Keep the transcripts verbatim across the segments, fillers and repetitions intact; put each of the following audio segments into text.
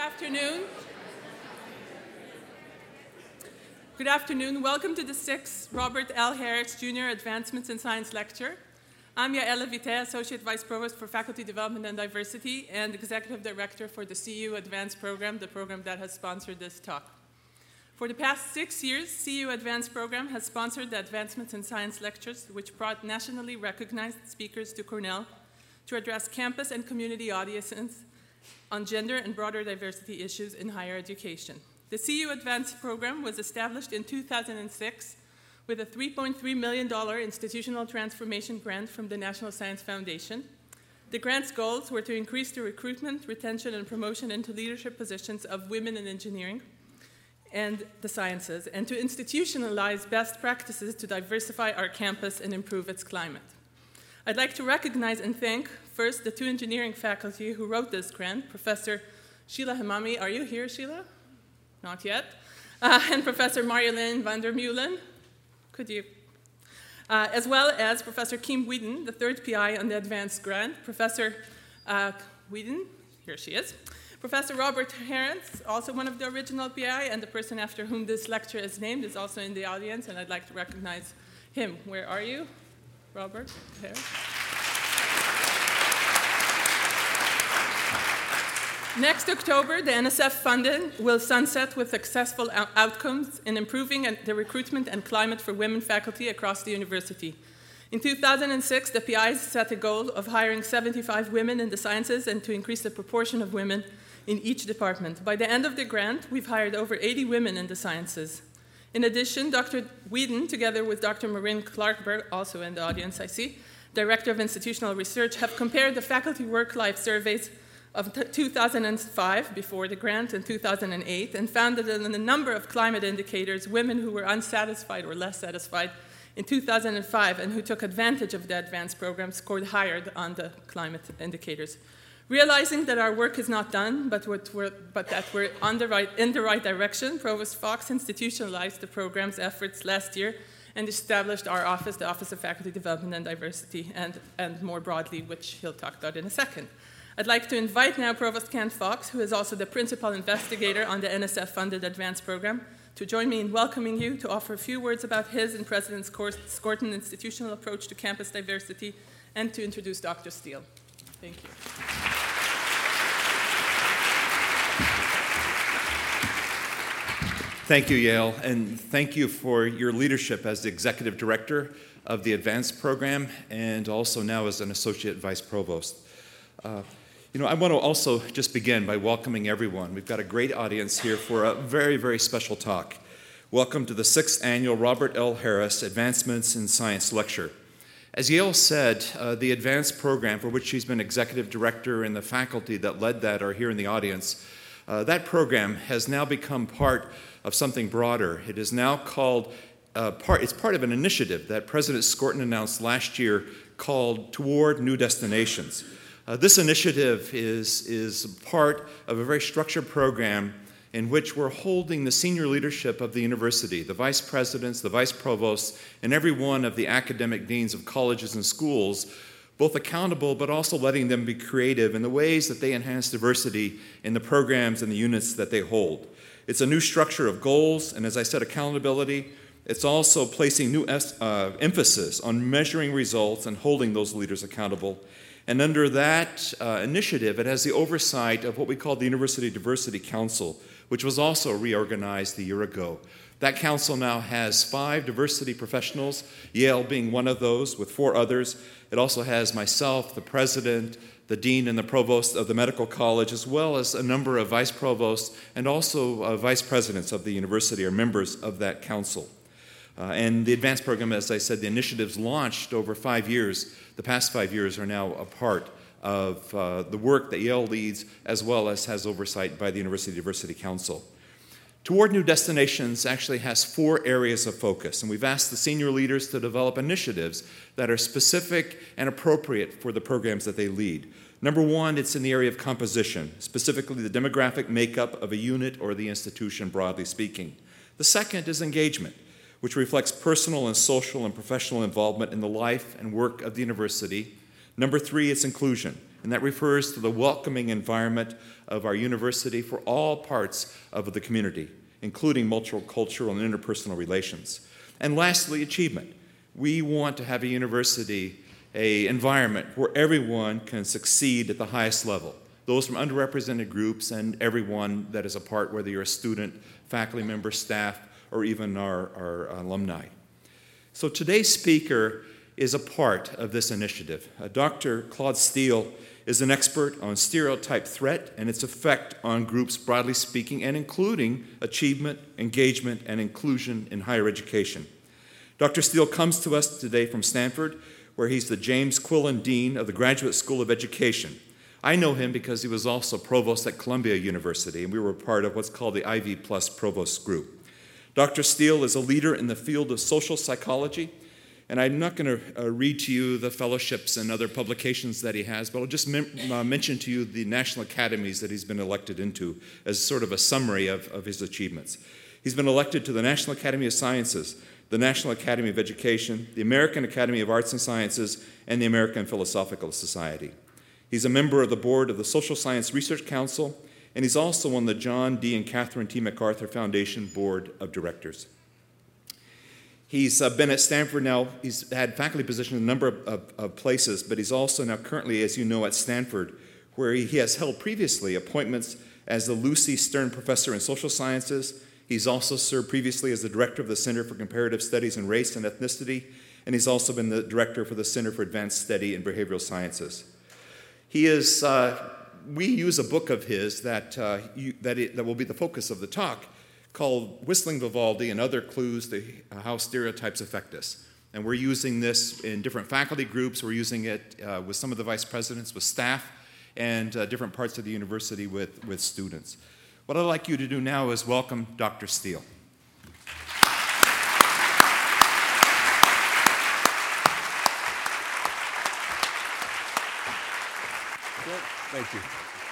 afternoon. Good afternoon. Welcome to the sixth Robert L. Harris Junior Advancements in Science Lecture. I'm Yael Levite, Associate Vice Provost for Faculty Development and Diversity and Executive Director for the C U Advanced Program, the program that has sponsored this talk. For the past six years, C U Advanced Program has sponsored the Advancements in Science Lectures, which brought nationally recognized speakers to Cornell to address campus and community audiences on gender and broader diversity issues in higher education. The C U Advanced Program was established in two thousand six with a three point three million dollars institutional transformation grant from the National Science Foundation. The grant's goals were to increase the recruitment, retention, and promotion into leadership positions of women in engineering and the sciences, and to institutionalize best practices to diversify our campus and improve its climate. I'd like to recognize and thank first the two engineering faculty who wrote this grant, Professor Sheila Hamami. Are you here, Sheila? Not yet. Uh, and Professor Marjolein van der Meulen. Could you? Uh, as well as Professor Kim Whedon, the third P I on the advanced grant. Professor uh, Whedon, here she is. Professor Robert Harris, also one of the original P I, and the person after whom this lecture is named is also in the audience, and I'd like to recognize him. Where are you? Robert Harris. Next October, the N S F funding will sunset with successful out- outcomes in improving the recruitment and climate for women faculty across the university. In two thousand six, the P Is set a goal of hiring seventy-five women in the sciences and to increase the proportion of women in each department. By the end of the grant, we've hired over eighty women in the sciences. In addition, Doctor Whedon, together with Doctor Marin Clarkberg, also in the audience I see, Director of Institutional Research, have compared the faculty work-life surveys of two thousand five, before the grant, and two thousand eight, and found that in a number of climate indicators, women who were unsatisfied or less satisfied in two thousand five and who took advantage of the advanced program scored higher on the climate indicators. Realizing that our work is not done, but, we're, but that we're on the right, in the right direction, Provost Fox institutionalized the program's efforts last year and established our office, the Office of Faculty Development and Diversity, and, and more broadly, which he'll talk about in a second. I'd like to invite now Provost Ken Fox, who is also the principal investigator on the N S F-funded advanced program, to join me in welcoming you to offer a few words about his and President Skorton institutional approach to campus diversity and to introduce Doctor Steele. Thank you. Thank you, Yael, and thank you for your leadership as the Executive Director of the Advanced Program and also now as an Associate Vice Provost. Uh, you know, I want to also just begin by welcoming everyone. We've got a great audience here for a very, very special talk. Welcome to the sixth Annual Robert L. Harris Advancements in Science Lecture. As Yael said, uh, the Advanced Program, for which she's been Executive Director, and the faculty that led that are here in the audience, uh, that program has now become part of something broader. It is now called, uh, part, it's part of an initiative that President Skorton announced last year called Toward New Destinations. Uh, this initiative is, is part of a very structured program in which we're holding the senior leadership of the university, the vice presidents, the vice provosts, and every one of the academic deans of colleges and schools, both accountable but also letting them be creative in the ways that they enhance diversity in the programs and the units that they hold. It's a new structure of goals, and as I said, accountability. It's also placing new es- uh, emphasis on measuring results and holding those leaders accountable. And under that uh, initiative, it has the oversight of what we call the University Diversity Council, which was also reorganized a year ago. That council now has five diversity professionals, Yael being one of those, with four others. It also has myself, the president, the dean and the provost of the medical college, as well as a number of vice provosts and also uh, vice presidents of the university are members of that council. Uh, and the advanced program, as I said, the initiatives launched over five years. The past five years are now a part of uh, the work that Yale leads, as well as has oversight by the University Diversity Council. Toward New Destinations actually has four areas of focus, and we've asked the senior leaders to develop initiatives that are specific and appropriate for the programs that they lead. Number one, it's in the area of composition, specifically the demographic makeup of a unit or the institution, broadly speaking. The second is engagement, which reflects personal and social and professional involvement in the life and work of the university. Number three, it's inclusion, and that refers to the welcoming environment of our university for all parts of the community, including multicultural and interpersonal relations. And lastly, achievement. We want to have a university, an environment where everyone can succeed at the highest level, those from underrepresented groups and everyone that is a part, whether you're a student, faculty member, staff, or even our, our alumni. So today's speaker is a part of this initiative. Uh, Doctor Claude Steele is an expert on stereotype threat and its effect on groups broadly speaking, and including achievement, engagement, and inclusion in higher education. Doctor Steele comes to us today from Stanford, where he's the James Quillen Dean of the Graduate School of Education. I know him because he was also provost at Columbia University, and we were part of what's called the Ivy Plus Provost Group. Doctor Steele is a leader in the field of social psychology, and I'm not going to uh, read to you the fellowships and other publications that he has, but I'll just mem- uh, mention to you the national academies that he's been elected into as sort of a summary of, of his achievements. He's been elected to the National Academy of Sciences, the National Academy of Education, the American Academy of Arts and Sciences, and the American Philosophical Society. He's a member of the board of the Social Science Research Council, and he's also on the John D. and Catherine T. MacArthur Foundation Board of Directors. He's uh, been at Stanford now. He's had faculty positions in a number of, of, of places, but he's also now currently, as you know, at Stanford, where he, he has held previously appointments as the Lucy Stern Professor in Social Sciences. He's also served previously as the director of the Center for Comparative Studies in Race and Ethnicity, and he's also been the director for the Center for Advanced Study in Behavioral Sciences. He is, uh, we use a book of his that, uh, you, that, it, that will be the focus of the talk, called Whistling Vivaldi and Other Clues to How Stereotypes Affect Us. And we're using this in different faculty groups. We're using it uh, with some of the vice presidents, with staff, and uh, different parts of the university with, with students. What I'd like you to do now is welcome Doctor Steele. Good. Thank you.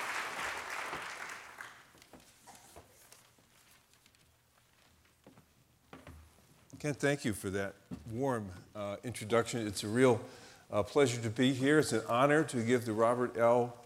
Ken, thank you for that warm uh, introduction. It's a real uh, pleasure to be here. It's an honor to give the Robert L.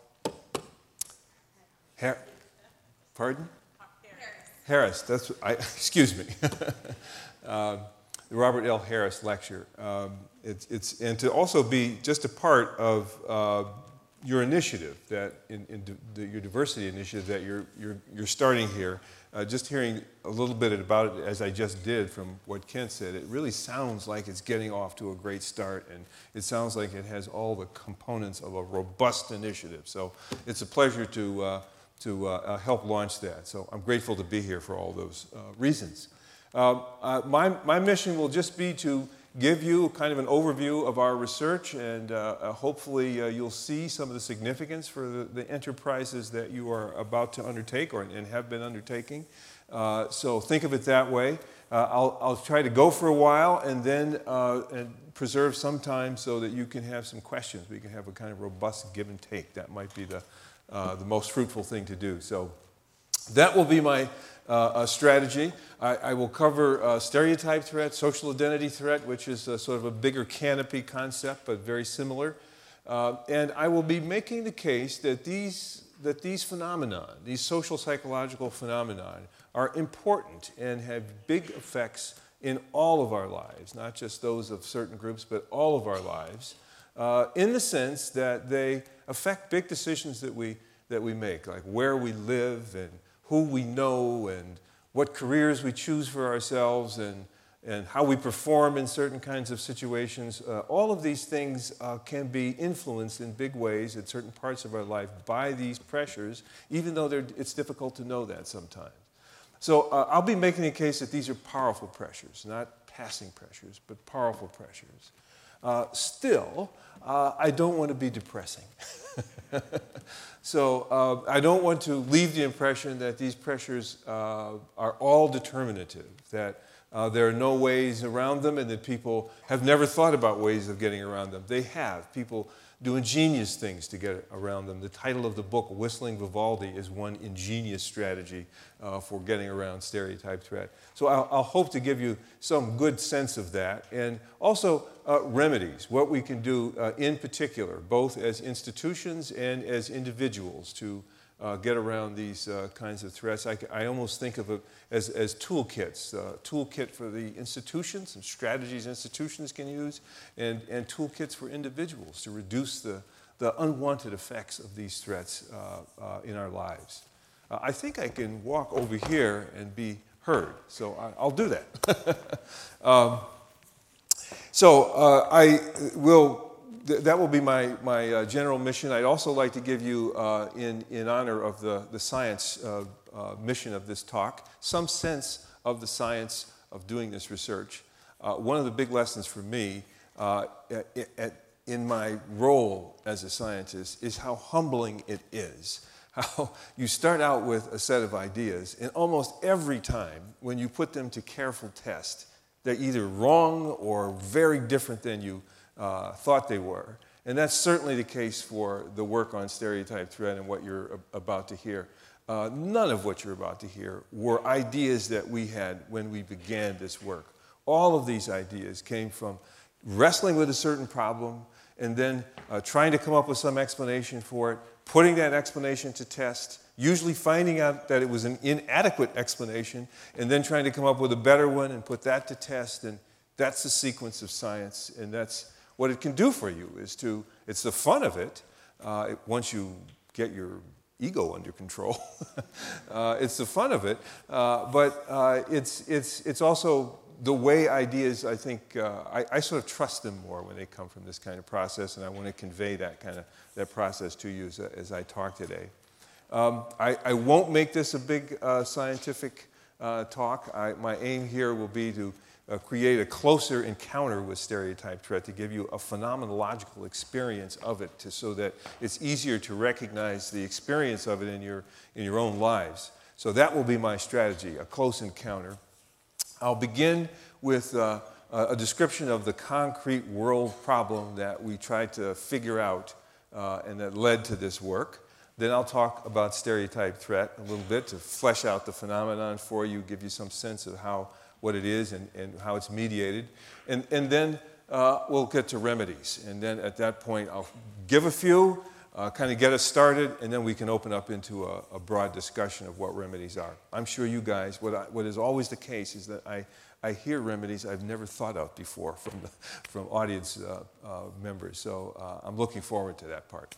Har- Pardon? Harris. Harris. That's I. Excuse me. uh, the Robert L. Harris Lecture. Um, it's it's and to also be just a part of uh, your initiative that in, in the, your diversity initiative that you're you're you're starting here. Uh, just hearing a little bit about it, as I just did from what Kent said, it really sounds like it's getting off to a great start, and it sounds like it has all the components of a robust initiative. So it's a pleasure to uh, to uh, help launch that. So I'm grateful to be here for all those uh, reasons. Uh, uh, my my mission will just be to give you kind of an overview of our research, and uh, uh, hopefully uh, you'll see some of the significance for the, the enterprises that you are about to undertake or and have been undertaking. Uh, so think of it that way. Uh, I'll, I'll try to go for a while and then uh, and preserve some time so that you can have some questions. We can have a kind of robust give and take. That might be the, uh, the most fruitful thing to do. So that will be my Uh, a strategy. I, I will cover uh, stereotype threat, social identity threat, which is a, sort of a bigger canopy concept, but very similar. Uh, and I will be making the case that these, that these phenomena, these social psychological phenomena, are important and have big effects in all of our lives, not just those of certain groups, but all of our lives, uh, in the sense that they affect big decisions that we, that we make, like where we live and who we know and what careers we choose for ourselves and, and how we perform in certain kinds of situations. Uh, all of these things uh, can be influenced in big ways in certain parts of our life by these pressures, even though it's difficult to know that sometimes. So uh, I'll be making a case that these are powerful pressures, not passing pressures, but powerful pressures. Uh, still, uh, I don't want to be depressing. So uh, I don't want to leave the impression that these pressures uh, are all determinative, that uh, there are no ways around them and that people have never thought about ways of getting around them. They have. People, do ingenious things to get around them. The title of the book, Whistling Vivaldi, is one ingenious strategy uh, for getting around stereotype threat. So I'll, I'll hope to give you some good sense of that, and also uh, remedies, what we can do uh, in particular, both as institutions and as individuals to Uh, get around these uh, kinds of threats. I, I almost think of it as, as toolkits, uh, toolkit for the institutions, some strategies institutions can use, and, and toolkits for individuals to reduce the, the unwanted effects of these threats uh, uh, in our lives. Uh, I think I can walk over here and be heard, so I, I'll do that. um, so uh, I will That will be my, my uh, general mission. I'd also like to give you, uh, in, in honor of the, the science uh, uh, mission of this talk, some sense of the science of doing this research. Uh, one of the big lessons for me uh, at, at, in my role as a scientist is how humbling it is. How you start out with a set of ideas, and almost every time when you put them to careful test, they're either wrong or very different than you Uh, thought they were. And that's certainly the case for the work on stereotype threat and what you're ab- about to hear. Uh, none of what you're about to hear were ideas that we had when we began this work. All of these ideas came from wrestling with a certain problem and then uh, trying to come up with some explanation for it, putting that explanation to test, usually finding out that it was an inadequate explanation, and then trying to come up with a better one and put that to test. And that's the sequence of science, and that's what it can do for you. Is to, it's the fun of it, uh, it once you get your ego under control. uh, it's the fun of it, uh, but uh, it's, it's, it's also the way ideas, I think, uh, I, I sort of trust them more when they come from this kind of process, and I want to convey that kind of that process to you as, as I talk today. Um, I, I won't make this a big uh, scientific uh, talk. I, my aim here will be to Uh, create a closer encounter with stereotype threat, to give you a phenomenological experience of it, to, so that it's easier to recognize the experience of it in your, in your own lives. So that will be my strategy, a close encounter. I'll begin with uh, a description of the concrete world problem that we tried to figure out uh, and that led to this work. Then I'll talk about stereotype threat a little bit to flesh out the phenomenon for you, give you some sense of how what it is and, and how it's mediated. And, and then uh, we'll get to remedies. And then at that point, I'll give a few, uh, kind of get us started, and then we can open up into a, a broad discussion of what remedies are. I'm sure you guys, what, I, what is always the case is that I, I hear remedies I've never thought of before from, the, from audience uh, uh, members. So uh, I'm looking forward to that part.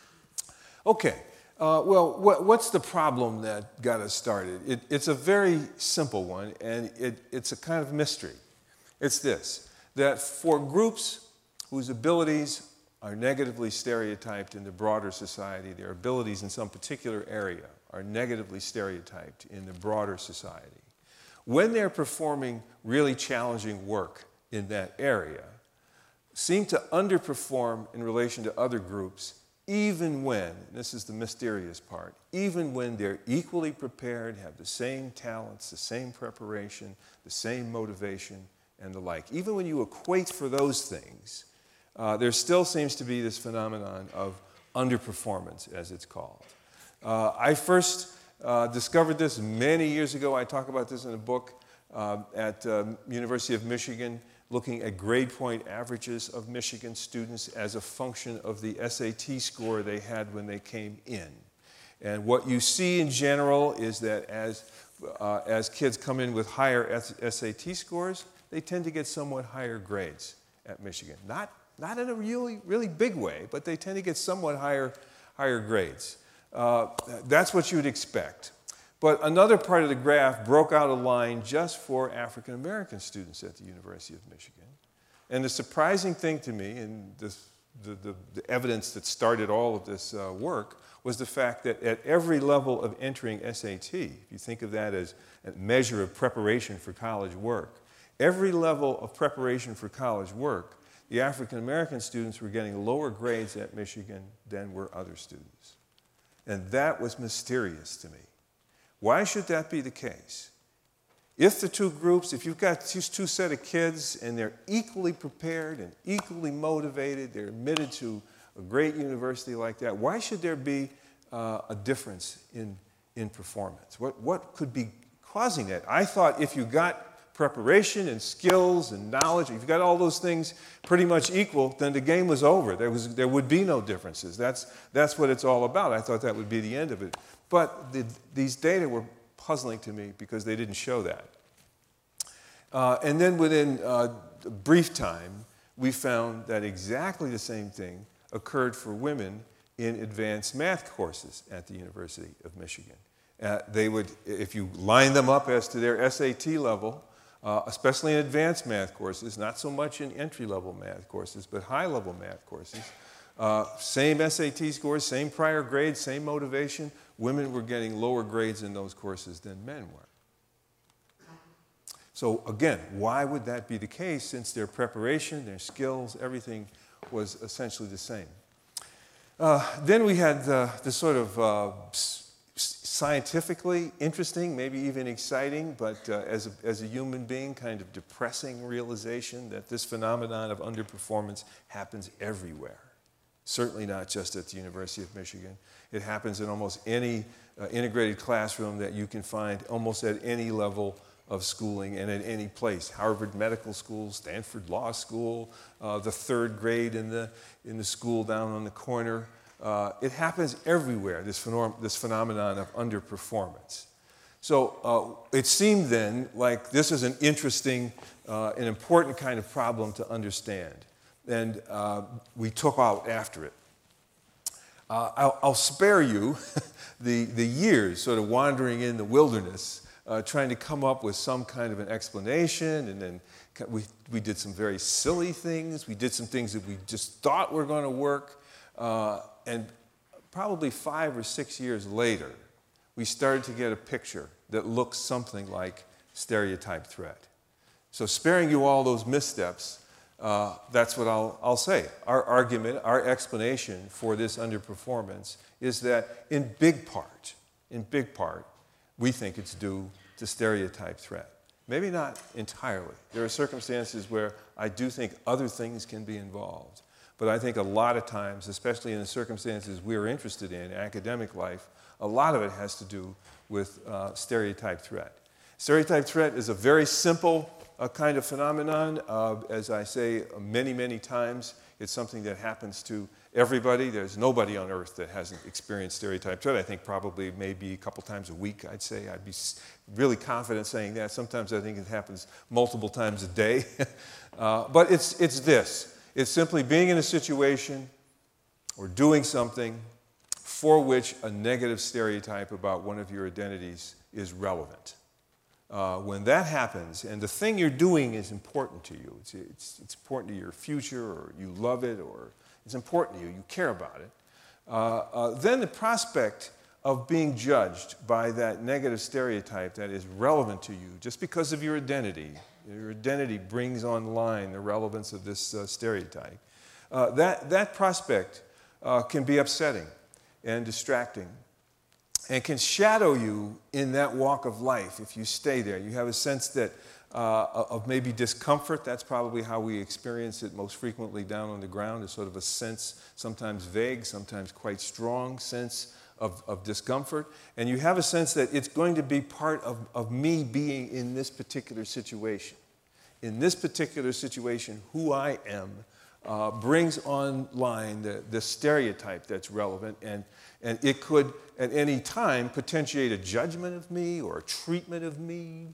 Okay. Uh, well, what, what's the problem that got us started? It, it's a very simple one, and it, it's a kind of mystery. It's this, that for groups whose abilities are negatively stereotyped in the broader society, their abilities in some particular area are negatively stereotyped in the broader society, when they're performing really challenging work in that area, seem to underperform in relation to other groups, even when, this is the mysterious part, even when they're equally prepared, have the same talents, the same preparation, the same motivation, and the like. Even when you equate for those things, uh, there still seems to be this phenomenon of underperformance, as it's called. Uh, I first uh, discovered this many years ago. I talk about this in a book uh, at uh, University of Michigan, looking at grade point averages of Michigan students as a function of the S A T score they had when they came in. And what you see in general is that as, uh, as kids come in with higher S A T scores, they tend to get somewhat higher grades at Michigan. Not, not in a really, really big way, but they tend to get somewhat higher, higher grades. Uh, that's what you'd expect. But another part of the graph broke out a line just for African American students at the University of Michigan. And the surprising thing to me, and this, the, the, the evidence that started all of this uh, work, was the fact that at every level of entering S A T, if you think of that as a measure of preparation for college work, every level of preparation for college work, the African American students were getting lower grades at Michigan than were other students. And that was mysterious to me. Why should that be the case? If the two groups, if you've got these two set of kids and they're equally prepared and equally motivated, they're admitted to a great university like that, why should there be uh, a difference in, in performance? What, what could be causing that? I thought if you got preparation and skills and knowledge, if you got all those things pretty much equal, then the game was over. There, was, there would be no differences. That's, that's what it's all about. I thought that would be the end of it. But the, these data were puzzling to me because they didn't show that. Uh, and then within uh, a brief time, we found that exactly the same thing occurred for women in advanced math courses at the University of Michigan. Uh, they would, if you line them up as to their S A T level, uh, especially in advanced math courses, not so much in entry-level math courses, but high-level math courses, uh, same S A T scores, same prior grades, same motivation, women were getting lower grades in those courses than men were. So again, why would that be the case since their preparation, their skills, everything was essentially the same? Uh, then we had the, the sort of uh, scientifically interesting, maybe even exciting, but uh, as, a, as a human being, kind of depressing realization that this phenomenon of underperformance happens everywhere. Certainly not just at the University of Michigan. It happens in almost any uh, integrated classroom that you can find almost at any level of schooling and at any place. Harvard Medical School, Stanford Law School, uh, the third grade in the, in the school down on the corner. Uh, it happens everywhere, this, phenom this phenomenon of underperformance. So uh, it seemed then like this is an interesting, uh, an important kind of problem to understand. And uh, we took out after it. Uh, I'll, I'll spare you the, the years sort of wandering in the wilderness Uh, trying to come up with some kind of an explanation, and then we, we did some very silly things. We did some things that we just thought were going to work, uh, and probably five or six years later, we started to get a picture that looks something like stereotype threat. So sparing you all those missteps, uh, that's what I'll, I'll say. Our argument, our explanation for this underperformance is that in big part, in big part, we think it's due to stereotype threat. Maybe not entirely. There are circumstances where I do think other things can be involved. But I think a lot of times, especially in the circumstances we're interested in, academic life, a lot of it has to do with uh, stereotype threat. Stereotype threat is a very simple uh, kind of phenomenon. Uh, as I say many, many times, it's something that happens to everybody. There's nobody on earth that hasn't experienced stereotype threat. I think probably maybe a couple times a week, I'd say. I'd be really confident saying that. Sometimes I think it happens multiple times a day. uh, but it's, it's this. It's simply being in a situation or doing something for which a negative stereotype about one of your identities is relevant. Uh, when that happens, and the thing you're doing is important to you, it's, it's, it's important to your future, or you love it, or it's important to you, you care about it, uh, uh, then the prospect of being judged by that negative stereotype that is relevant to you, just because of your identity, your identity brings online the relevance of this uh, stereotype, uh, that, that prospect uh, can be upsetting and distracting, and can shadow you in that walk of life if you stay there. You have a sense that uh, of maybe discomfort. That's probably how we experience it most frequently down on the ground, is sort of a sense, sometimes vague, sometimes quite strong sense of, of discomfort. And you have a sense that it's going to be part of, of me being in this particular situation. In this particular situation, who I am uh, brings online the, the stereotype that's relevant, and, and it could at any time potentiate a judgment of me or a treatment of me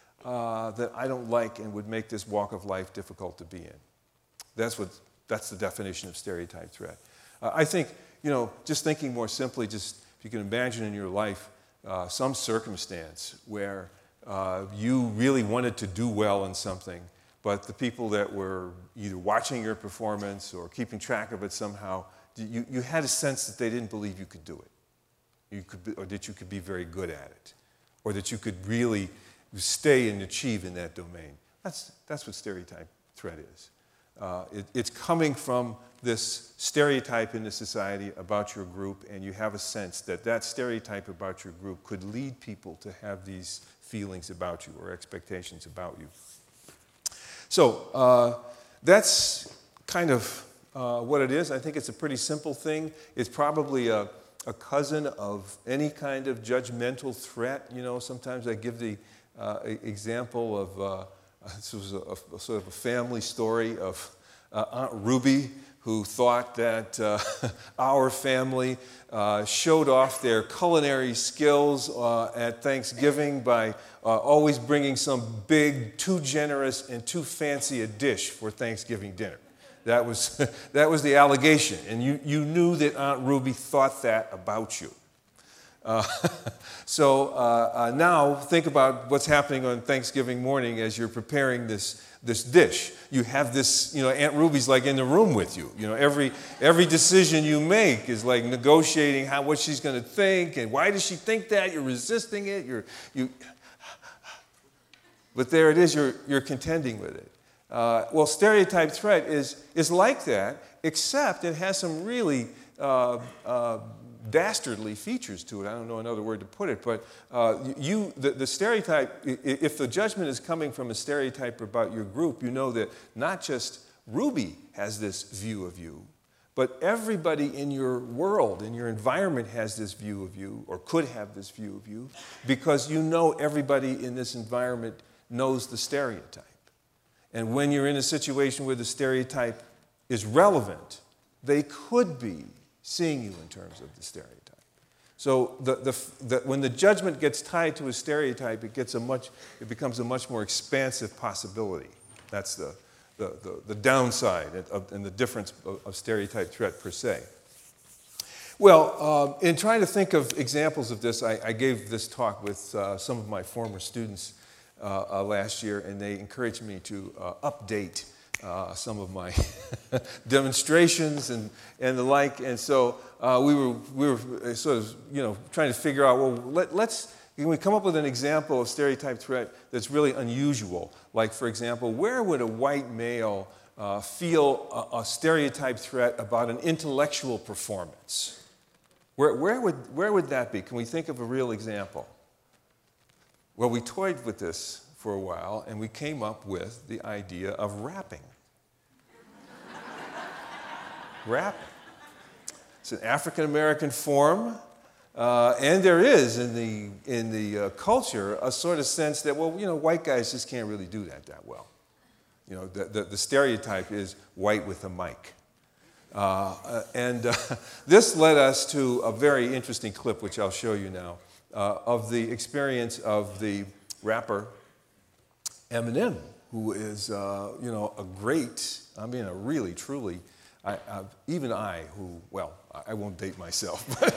uh, that I don't like and would make this walk of life difficult to be in. That's, what, that's the definition of stereotype threat. Uh, I think, you know, just thinking more simply, just if you can imagine in your life uh, some circumstance where uh, you really wanted to do well in something, but the people that were either watching your performance or keeping track of it somehow, you, you had a sense that they didn't believe you could do it. You could be, or that you could be very good at it, or that you could really stay and achieve in that domain. That's, that's what stereotype threat is. Uh, it, it's coming from this stereotype in the society about your group, and you have a sense that that stereotype about your group could lead people to have these feelings about you or expectations about you. So uh, that's kind of uh, what it is. I think it's a pretty simple thing. It's probably a, a cousin of any kind of judgmental threat. You know, sometimes I give the uh, example of, uh, this was a, a sort of a family story of uh, Aunt Ruby, who thought that uh, our family uh, showed off their culinary skills uh, at Thanksgiving by uh, always bringing some big, too generous and too fancy a dish for Thanksgiving dinner. That was, that was the allegation, and you, you knew that Aunt Ruby thought that about you. Uh, so uh, uh, now think about what's happening on Thanksgiving morning as you're preparing this this dish. You have this, you know, Aunt Ruby's like in the room with you. You know, every every decision you make is like negotiating how what she's going to think and why does she think that? You're resisting it. You're you. But there it is. You're you're contending with it. Uh, well, stereotype threat is is like that, except it has some really uh, uh, dastardly features to it. I don't know another word to put it, but uh, you, the, the stereotype, if the judgment is coming from a stereotype about your group, you know that not just Ruby has this view of you, but everybody in your world, in your environment has this view of you, or could have this view of you, because you know everybody in this environment knows the stereotype. And when you're in a situation where the stereotype is relevant, they could be seeing you in terms of the stereotype. So the, the, the, when the judgment gets tied to a stereotype, it, gets a much, it becomes a much more expansive possibility. That's the, the, the, the downside of, and the difference of, of stereotype threat per se. Well, uh, in trying to think of examples of this, I, I gave this talk with uh, some of my former students uh, uh, last year, and they encouraged me to uh, update Uh, some of my demonstrations and, and the like, and so uh, we were we were sort of you know trying to figure out, well, let, let's can we come up with an example of stereotype threat that's really unusual? Like, for example, where would a white male uh, feel a, a stereotype threat about an intellectual performance? Where where would where would that be? Can we think of a real example? Well, we toyed with this for a while, and we came up with the idea of rapping. Rapping. It's an African-American form, uh, and there is in the, in the uh, culture a sort of sense that, well, you know, white guys just can't really do that that well. You know, the, the, the stereotype is white with a mic. Uh, and uh, this led us to a very interesting clip, which I'll show you now, uh, of the experience of the rapper Eminem, who is, uh, you know, a great, I mean, a really, truly, I, I, even I, who, well, I won't date myself, but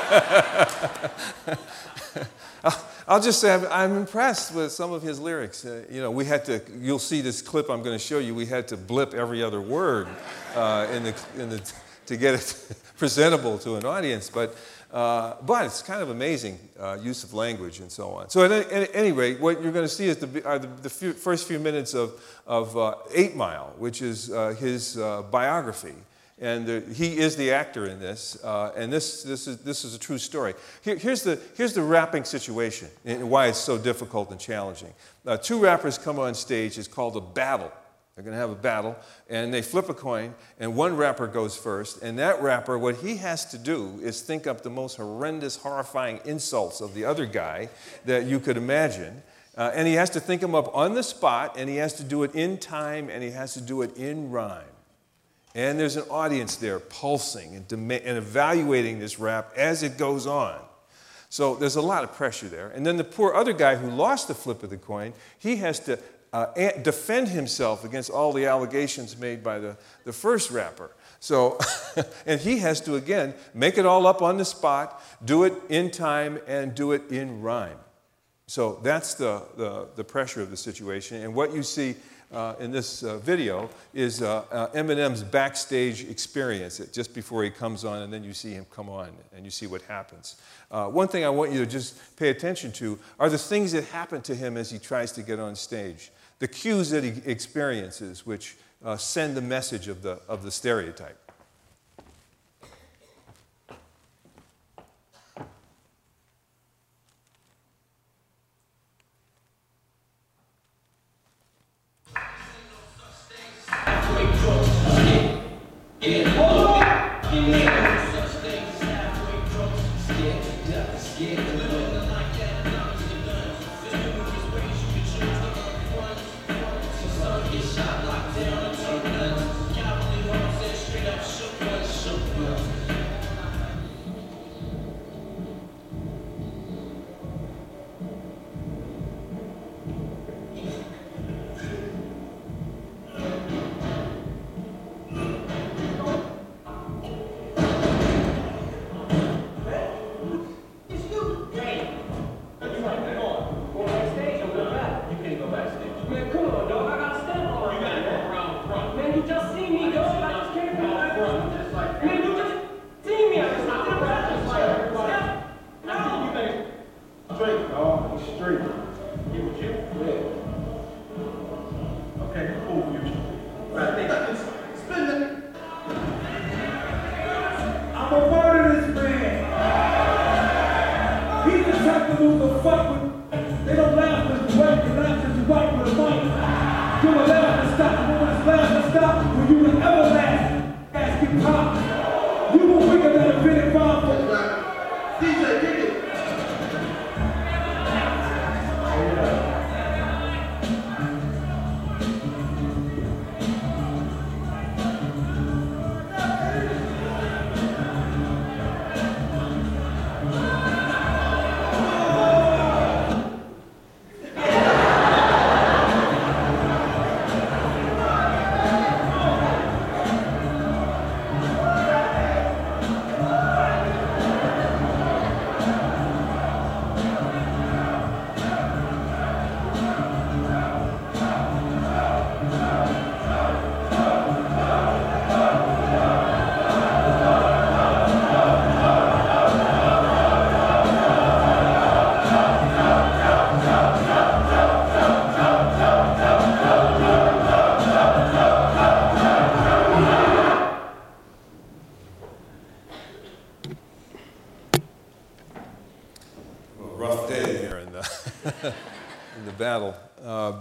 I'll, I'll just say I'm, I'm impressed with some of his lyrics. Uh, you know, we had to, you'll see this clip I'm going to show you, we had to blip every other word uh, in the, in the, to get it presentable to an audience, but Uh, but it's kind of amazing uh, use of language and so on. So at, at any rate, what you're going to see is the, are the, the few, first few minutes of, of uh, eight mile, which is uh, his uh, biography. And the, he is the actor in this, uh, and this, this, is, this is a true story. Here, here's, the, here's the rapping situation and why it's so difficult and challenging. Uh, two rappers come on stage. It's called a battle. They're going to have a battle, and they flip a coin, and one rapper goes first, and that rapper, what he has to do is think up the most horrendous, horrifying insults of the other guy that you could imagine, uh, and he has to think them up on the spot, and he has to do it in time, and he has to do it in rhyme. And there's an audience there pulsing and, dem- and evaluating this rap as it goes on. So there's a lot of pressure there. And then the poor other guy who lost the flip of the coin, he has to Uh, defend himself against all the allegations made by the, the first rapper. So, and he has to, again, make it all up on the spot, do it in time, and do it in rhyme. So that's the, the, the pressure of the situation. And what you see uh, in this uh, video is uh, uh, Eminem's backstage experience just before he comes on, and then you see him come on, and you see what happens. Uh, one thing I want you to just pay attention to are the things that happen to him as he tries to get on stage. The cues that he experiences, which uh, send the message of the, of the stereotype. In three. You with you? Yeah. Okay, cool, future. Right, think it's spin it. I'm a part of this man. He just have to lose the fuck with. They don't laugh because you white, they laugh because you white with a mic. You will laugh to stop, you will laugh to stop when you will ever laugh. Ask you pop. You will bigger than a minute bomb. D J, kick it. Rough day here in the, in the battle. Um,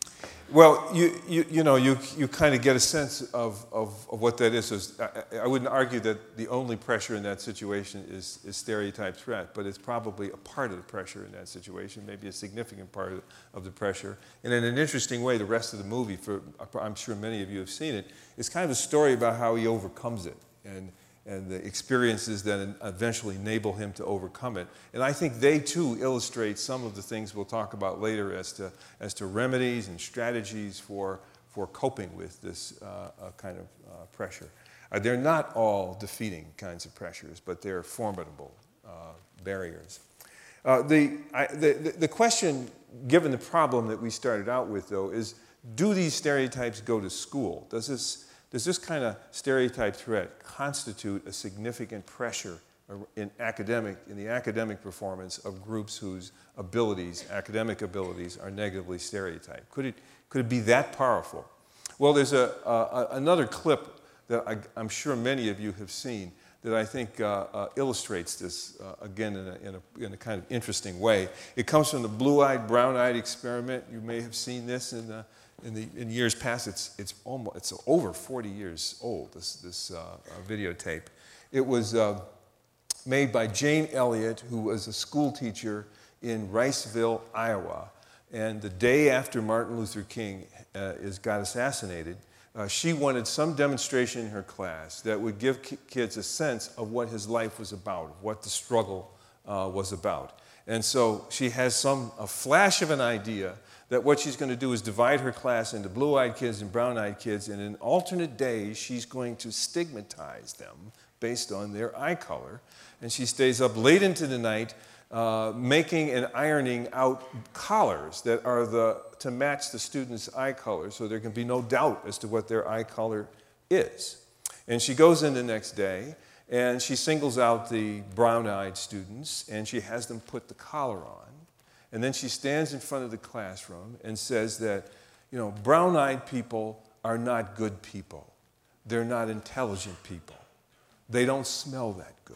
well, you, you, you know, you, you kind of get a sense of, of, of what that is. So I, I wouldn't argue that the only pressure in that situation is, is stereotype threat, but it's probably a part of the pressure in that situation, maybe a significant part of, of the pressure. And in an interesting way, the rest of the movie, for, I'm sure many of you have seen it, is kind of a story about how he overcomes it. And, and the experiences that eventually enable him to overcome it. And I think they, too, illustrate some of the things we'll talk about later as to, as to remedies and strategies for, for coping with this uh, uh, kind of uh, pressure. Uh, they're not all defeating kinds of pressures, but they're formidable uh, barriers. Uh, the, I, the, the question, given the problem that we started out with, though, is do these stereotypes go to school? Does this Does this kind of stereotype threat constitute a significant pressure in academic, in the academic performance of groups whose abilities, academic abilities, are negatively stereotyped? Could it, could it be that powerful? Well, there's a, a, another clip that I, I'm sure many of you have seen that I think uh, uh, illustrates this, uh, again, in a, in, a, in a kind of interesting way. It comes from the blue-eyed, brown-eyed experiment. You may have seen this in the In, the, in years past. It's, it's, almost, it's over forty years old, this, this uh, uh, videotape. It was uh, made by Jane Elliott, who was a school teacher in Riceville, Iowa. And the day after Martin Luther King uh, is, got assassinated, uh, she wanted some demonstration in her class that would give ki- kids a sense of what his life was about, what the struggle uh, was about. And so she has some, a flash of an idea that what she's going to do is divide her class into blue-eyed kids and brown-eyed kids, and in alternate days, she's going to stigmatize them based on their eye color. And she stays up late into the night uh, making and ironing out collars that are the, to match the students' eye color, so there can be no doubt as to what their eye color is. And she goes in the next day, and she singles out the brown-eyed students, and she has them put the collar on. And then she stands in front of the classroom and says that, you know, brown-eyed people are not good people. They're not intelligent people. They don't smell that good.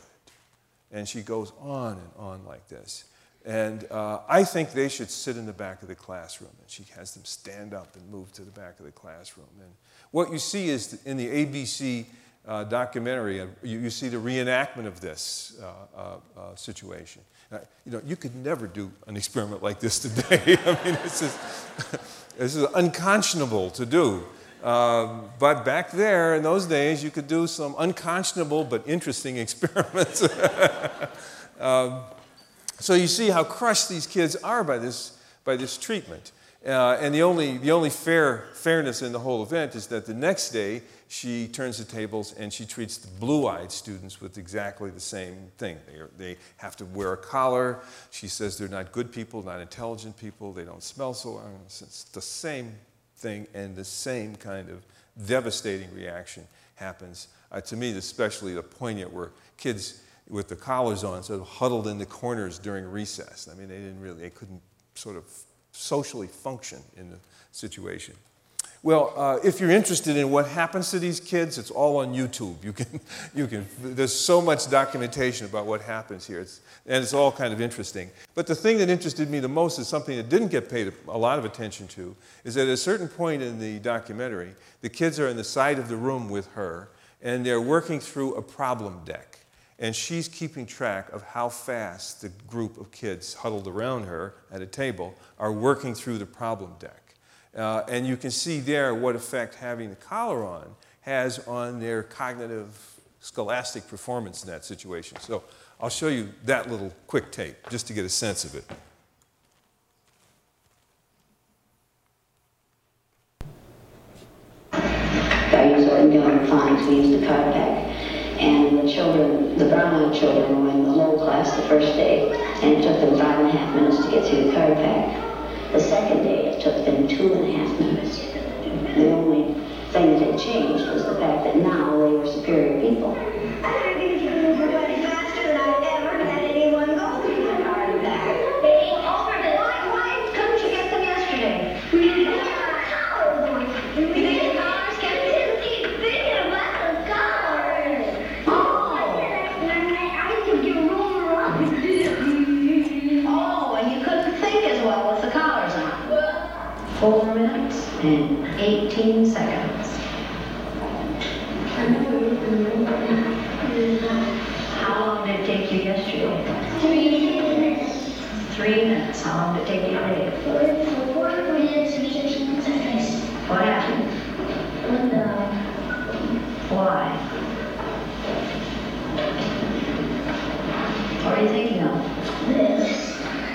And she goes on and on like this. And uh, I think they should sit in the back of the classroom. And she has them stand up and move to the back of the classroom. And what you see is in the A B C uh, documentary, uh, you, you see the reenactment of this uh, uh, uh, situation. Uh, you know, you could never do an experiment like this today. I mean, this is, this is unconscionable to do. Um, but back there, in those days, you could do some unconscionable but interesting experiments. um, so you see how crushed these kids are by this, by this treatment. Uh, and the only, the only fair, fairness in the whole event is that the next day, she turns the tables and she treats the blue-eyed students with exactly the same thing. They, are, they have to wear a collar. She says they're not good people, not intelligent people. They don't smell so well. It's the same thing, and the same kind of devastating reaction happens. Uh, to me, especially the poignant where kids with the collars on sort of huddled in the corners during recess. I mean, they didn't really, they couldn't sort of socially function in the situation. Well, uh, if you're interested in what happens to these kids, it's all on YouTube. You can, you can. There's so much documentation about what happens here, it's, and it's all kind of interesting. But the thing that interested me the most is something that didn't get paid a lot of attention to, is that at a certain point in the documentary, the kids are in the side of the room with her, and they're working through a problem deck. And she's keeping track of how fast the group of kids huddled around her at a table are working through the problem deck. Uh, and you can see there what effect having the collar on has on their cognitive, scholastic performance in that situation. So I'll show you that little quick tape just to get a sense of it. I use Orton phonics, we use the card pack. And the children, the brown-eyed children, were in the low class the first day, and it took them five and a half minutes to get through the card pack. The second day, it took them two and a half minutes. The only thing that had changed was the fact that now they were superior people. I think you can move your body faster than I've ever had anyone go through the card pack. Why, why couldn't you get them yesterday? We didn't have our collars. We didn't have collars, kept it. Thinking about the collars. Oh. I took your roller off. Oh, and you couldn't think as well with the collars on. Four minutes and eighteen seconds. How long did it take you yesterday? Three minutes. Three minutes. How long did it take you today? Four, four minutes and fifteen seconds. What happened? And, uh, Why? What are you thinking of? this.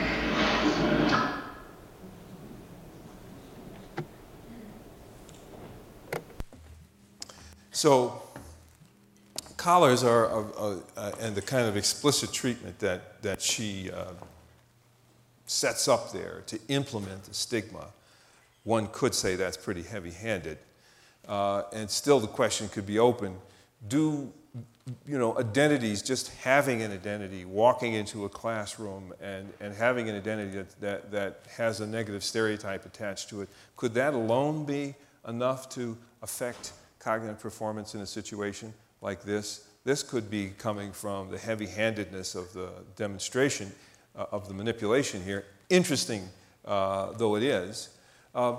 So collars are, uh, uh, uh, and the kind of explicit treatment that, that she uh, sets up there to implement the stigma, one could say that's pretty heavy-handed. Uh, and still the question could be open, do, you know, identities, just having an identity, walking into a classroom and, and having an identity that, that, that has a negative stereotype attached to it, could that alone be enough to affect cognitive performance in a situation like this? This could be coming from the heavy-handedness of the demonstration, uh, of the manipulation here, interesting uh, though it is. Uh,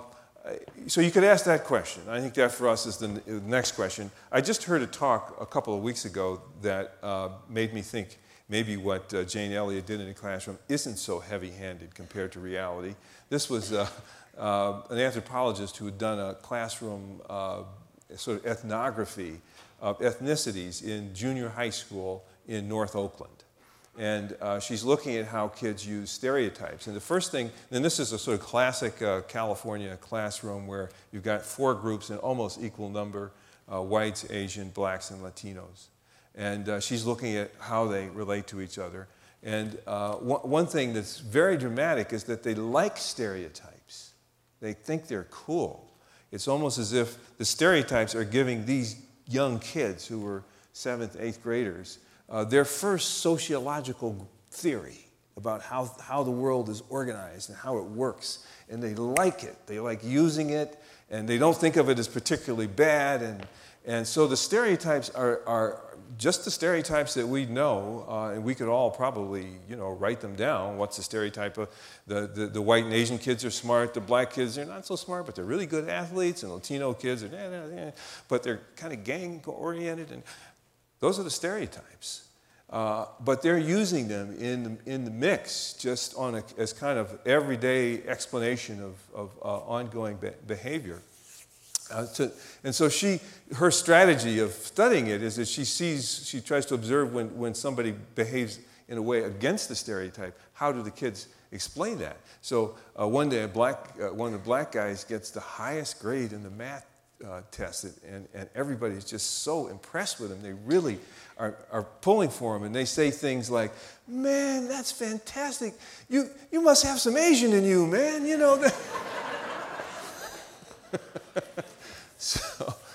so you could ask that question. I think that for us is the, the next question. I just heard a talk a couple of weeks ago that uh, made me think maybe what uh, Jane Elliott did in the classroom isn't so heavy-handed compared to reality. This was uh, uh, an anthropologist who had done a classroom uh, sort of ethnography of ethnicities in junior high school in North Oakland. And uh, she's looking at how kids use stereotypes. And the first thing, and this is a sort of classic uh, California classroom where you've got four groups in almost equal number, uh, whites, Asian, blacks, and Latinos. And uh, she's looking at how they relate to each other. And uh, one, one thing that's very dramatic is that they like stereotypes. They think they're cool. It's almost as if the stereotypes are giving these young kids who were seventh, eighth graders uh, their first sociological theory about how, how the world is organized and how it works. And they like it. They like using it, and they don't think of it as particularly bad. And, and so the stereotypes are, are just the stereotypes that we know, uh, and we could all probably, you know, write them down. What's the stereotype of the, the, the white and Asian kids are smart, the black kids are not so smart, but they're really good athletes, and Latino kids are, nah, nah, nah, but they're kind of gang-oriented, and those are the stereotypes. Uh, but they're using them in the, in the mix just on a, as kind of everyday explanation of, of uh, ongoing be- behavior. Uh, to, and so she, her strategy of studying it is that she sees, she tries to observe when, when somebody behaves in a way against the stereotype, how do the kids explain that? So uh, one day a black, uh, one of the black guys gets the highest grade in the math uh, test, and, and everybody's just so impressed with him. They really are, are pulling for him, and they say things like, man, that's fantastic. You, you must have some Asian in you, man, you know. So,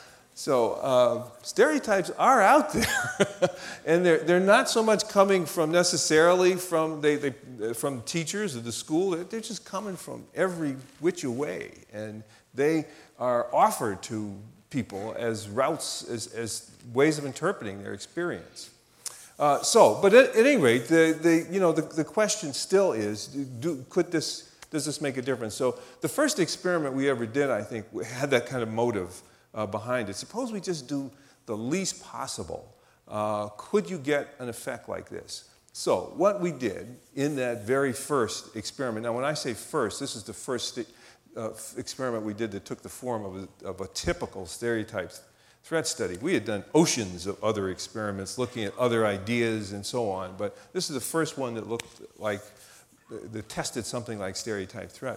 So uh, stereotypes are out there, and they're, they're not so much coming from necessarily from, they, they, from teachers or the school. They're just coming from every which way, and they are offered to people as routes, as, as ways of interpreting their experience. Uh, so, but at, at any rate, the, the, you know, the, the question still is, do, could this, does this make a difference? So the first experiment we ever did, I think, had that kind of motive uh, behind it. Suppose we just do the least possible. Uh, could you get an effect like this? So what we did in that very first experiment, now when I say first, this is the first uh, experiment we did that took the form of a, of a typical stereotype threat study. We had done oceans of other experiments looking at other ideas and so on, but this is the first one that looked like, that tested something like stereotype threat.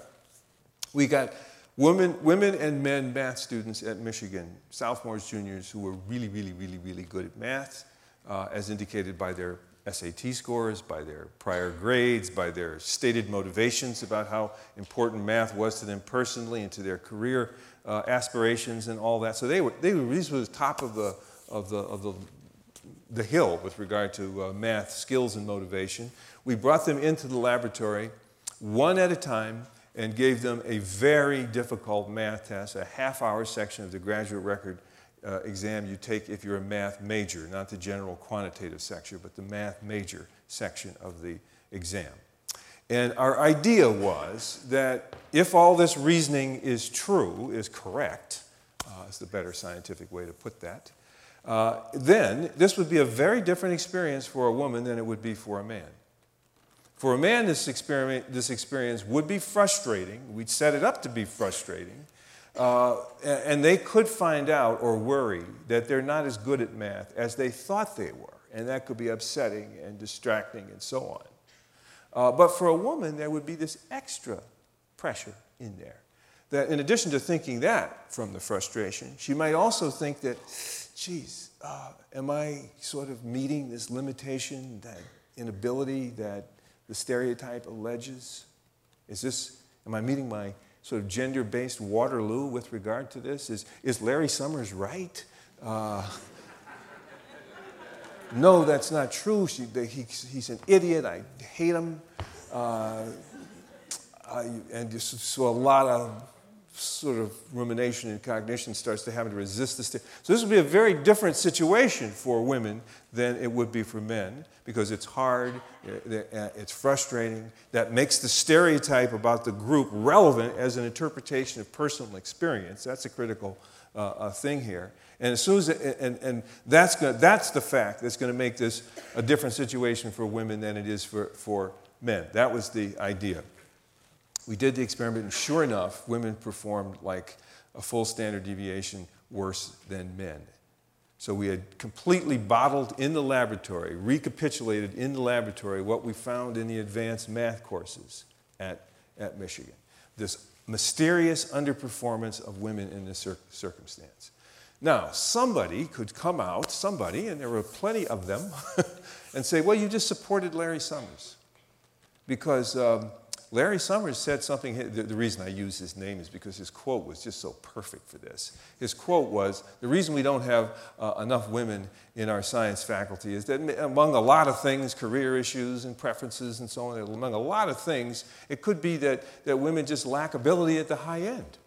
We got women, women and men math students at Michigan, sophomores, juniors, who were really, really, really, really good at math, uh, as indicated by their S A T scores, by their prior grades, by their stated motivations about how important math was to them personally and to their career uh, aspirations and all that. So they were, they were, these were the top of the, of the, of the, the hill with regard to uh, math skills and motivation. We brought them into the laboratory one at a time and gave them a very difficult math test, a half-hour section of the graduate record uh, exam you take if you're a math major, not the general quantitative section, but the math major section of the exam. And our idea was that if all this reasoning is true, is correct, uh, is the better scientific way to put that, uh, then this would be a very different experience for a woman than it would be for a man. For a man, this experiment, this experience would be frustrating. We'd set it up to be frustrating. Uh, and they could find out or worry that they're not as good at math as they thought they were. And that could be upsetting and distracting and so on. Uh, but for a woman, there would be this extra pressure in there. That in addition to thinking that from the frustration, she might also think that, geez, uh, am I sort of meeting this limitation, that inability that the stereotype alleges? Is this, am I meeting my sort of gender-based Waterloo with regard to this? Is, is Larry Summers right? Uh, no, that's not true. She, they, he, he's an idiot. I hate him. Uh, I, and just, so a lot of sort of rumination and cognition starts to have to resist this. So this would be a very different situation for women than it would be for men, because it's hard, it's frustrating. That makes the stereotype about the group relevant as an interpretation of personal experience. That's a critical uh, uh, thing here. And as soon as it, and, and that's gonna, that's the fact that's going to make this a different situation for women than it is for, for men. That was the idea. We did the experiment, and sure enough, women performed like a full standard deviation worse than men. So we had completely bottled in the laboratory, recapitulated in the laboratory what we found in the advanced math courses at, at Michigan. This mysterious underperformance of women in this cir- circumstance. Now, somebody could come out, somebody, and there were plenty of them, and say, well, you just supported Larry Summers. Because um, Larry Summers said something, the, the reason I use his name is because his quote was just so perfect for this. His quote was, the reason we don't have uh, enough women in our science faculty is that among a lot of things, career issues and preferences and so on, among a lot of things, it could be that, that women just lack ability at the high end.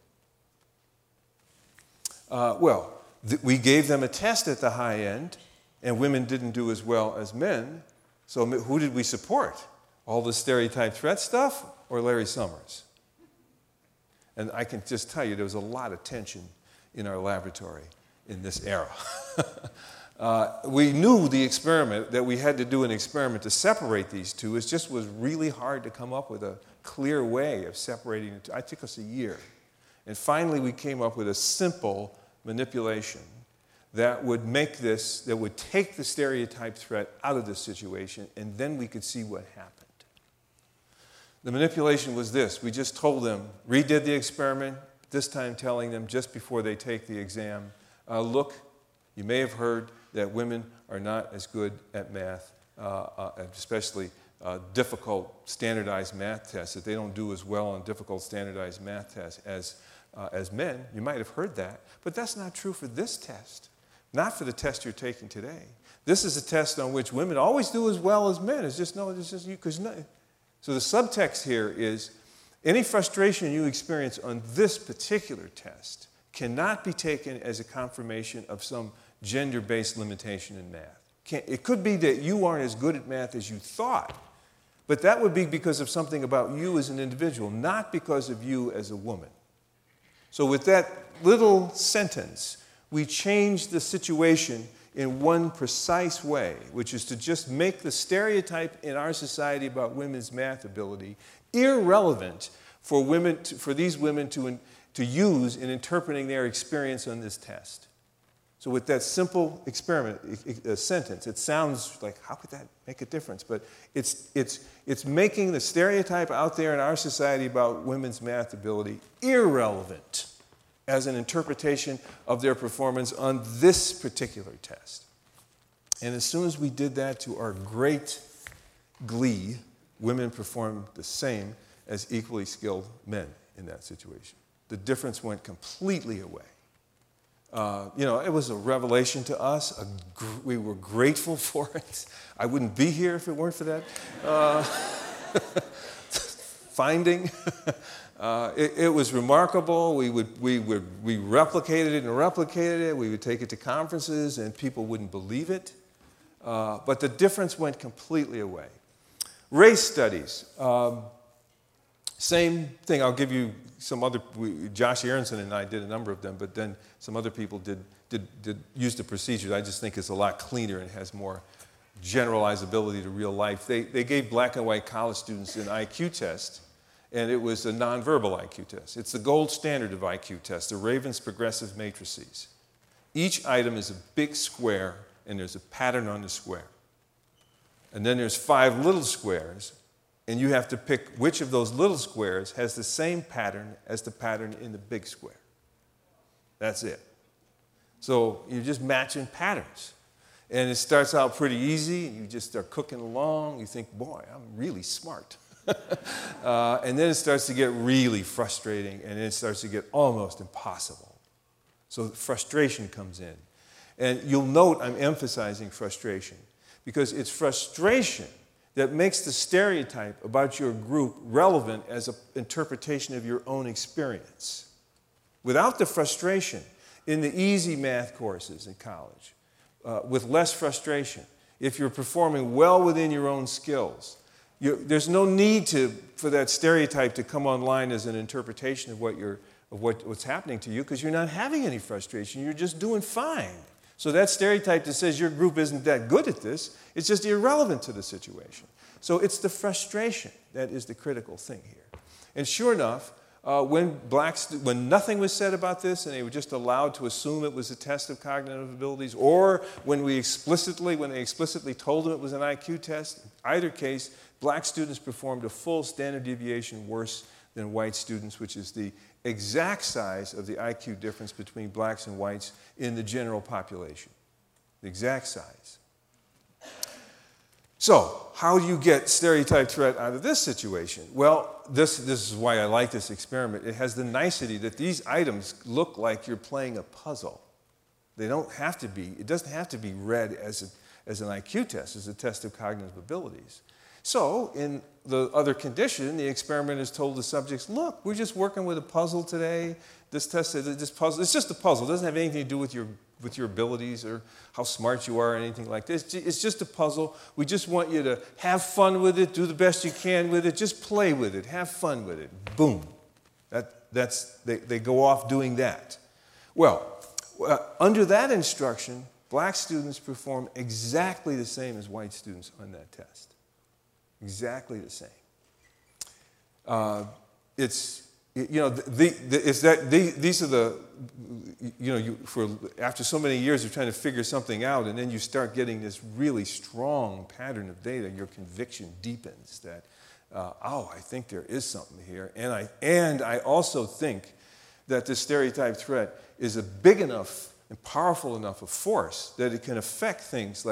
Uh, well, th- we gave them a test at the high end, and women didn't do as well as men, so who did we support? All the stereotype threat stuff or Larry Summers? And I can just tell you there was a lot of tension in our laboratory in this era. uh, we knew the experiment, that we had to do an experiment to separate these two. It just was really hard to come up with a clear way of separating the two. It took us a year. And finally we came up with a simple manipulation that would make this, that would take the stereotype threat out of this situation, and then we could see what happened. The manipulation was this. We just told them, redid the experiment, this time telling them just before they take the exam, uh, look, you may have heard that women are not as good at math, uh, uh, especially uh, difficult standardized math tests, that they don't do as well on difficult standardized math tests as uh, as men. You might have heard that, but that's not true for this test, not for the test you're taking today. This is a test on which women always do as well as men. It's just, no, it's just you, because no. So the subtext here is any frustration you experience on this particular test cannot be taken as a confirmation of some gender-based limitation in math. Can't, it could be that you aren't as good at math as you thought, but that would be because of something about you as an individual, not because of you as a woman. So with that little sentence, we change the situation in one precise way, which is to just make the stereotype in our society about women's math ability irrelevant for women, to, for these women to, to use in interpreting their experience on this test. So with that simple experiment, a sentence, it sounds like, how could that make a difference? But it's, it's, it's making the stereotype out there in our society about women's math ability irrelevant as an interpretation of their performance on this particular test. And as soon as we did that, to our great glee, women performed the same as equally skilled men in that situation. The difference went completely away. Uh, you know, it was a revelation to us. A gr- we were grateful for it. I wouldn't be here if it weren't for that uh, finding. uh, it, it was remarkable. We would, we would, we replicated it and replicated it. We would take it to conferences, and people wouldn't believe it. Uh, but the difference went completely away. Race studies. Um, Same thing. I'll give you some other. We, Josh Aronson and I did a number of them, but then some other people did, did, did use the procedures. I just think it's a lot cleaner and has more generalizability to real life. They, they gave black and white college students an I Q test, and it was a nonverbal I Q test. It's the gold standard of I Q tests, the Raven's progressive matrices. Each item is a big square, and there's a pattern on the square. And then there's five little squares, and you have to pick which of those little squares has the same pattern as the pattern in the big square. That's it. So you're just matching patterns. And it starts out pretty easy, and you just start cooking along. You think, boy, I'm really smart. uh, and then it starts to get really frustrating, and then it starts to get almost impossible. So frustration comes in. And you'll note I'm emphasizing frustration, because it's frustration that makes the stereotype about your group relevant as an interpretation of your own experience. Without the frustration, in the easy math courses in college, uh, with less frustration, if you're performing well within your own skills, you, there's no need to, for that stereotype to come online as an interpretation of, what you're, of what, what's happening to you, because you're not having any frustration. You're just doing fine. So that stereotype that says your group isn't that good at this, it's just irrelevant to the situation. So it's the frustration that is the critical thing here. And sure enough, uh, when blacks, when nothing was said about this and they were just allowed to assume it was a test of cognitive abilities, or when we explicitly, when they explicitly told them it was an I Q test, in either case, black students performed a full standard deviation worse than white students, which is the exact size of the I Q difference between blacks and whites in the general population. The exact size. So, how do you get stereotype threat out of this situation? Well, this, this is why I like this experiment. It has the nicety that these items look like you're playing a puzzle. They don't have to be, it doesn't have to be read as, a, as an I Q test, as a test of cognitive abilities. So, in the other condition, the experimenter told the subjects, look, we're just working with a puzzle today. This test, this puzzle, it's just a puzzle. It doesn't have anything to do with your, with your abilities or how smart you are or anything like this. It's just a puzzle. We just want you to have fun with it, do the best you can with it, just play with it, have fun with it. Boom. That, that's, they, they go off doing that. Well, uh, under that instruction, black students perform exactly the same as white students on that test. Exactly the same. Uh, it's, you know, the, the, it's that the, these are the, you know, you, for after so many years of trying to figure something out, and then you start getting this really strong pattern of data, your conviction deepens that, uh, oh, I think there is something here, and I and I also think that the stereotype threat is a big enough and powerful enough a force that it can affect things like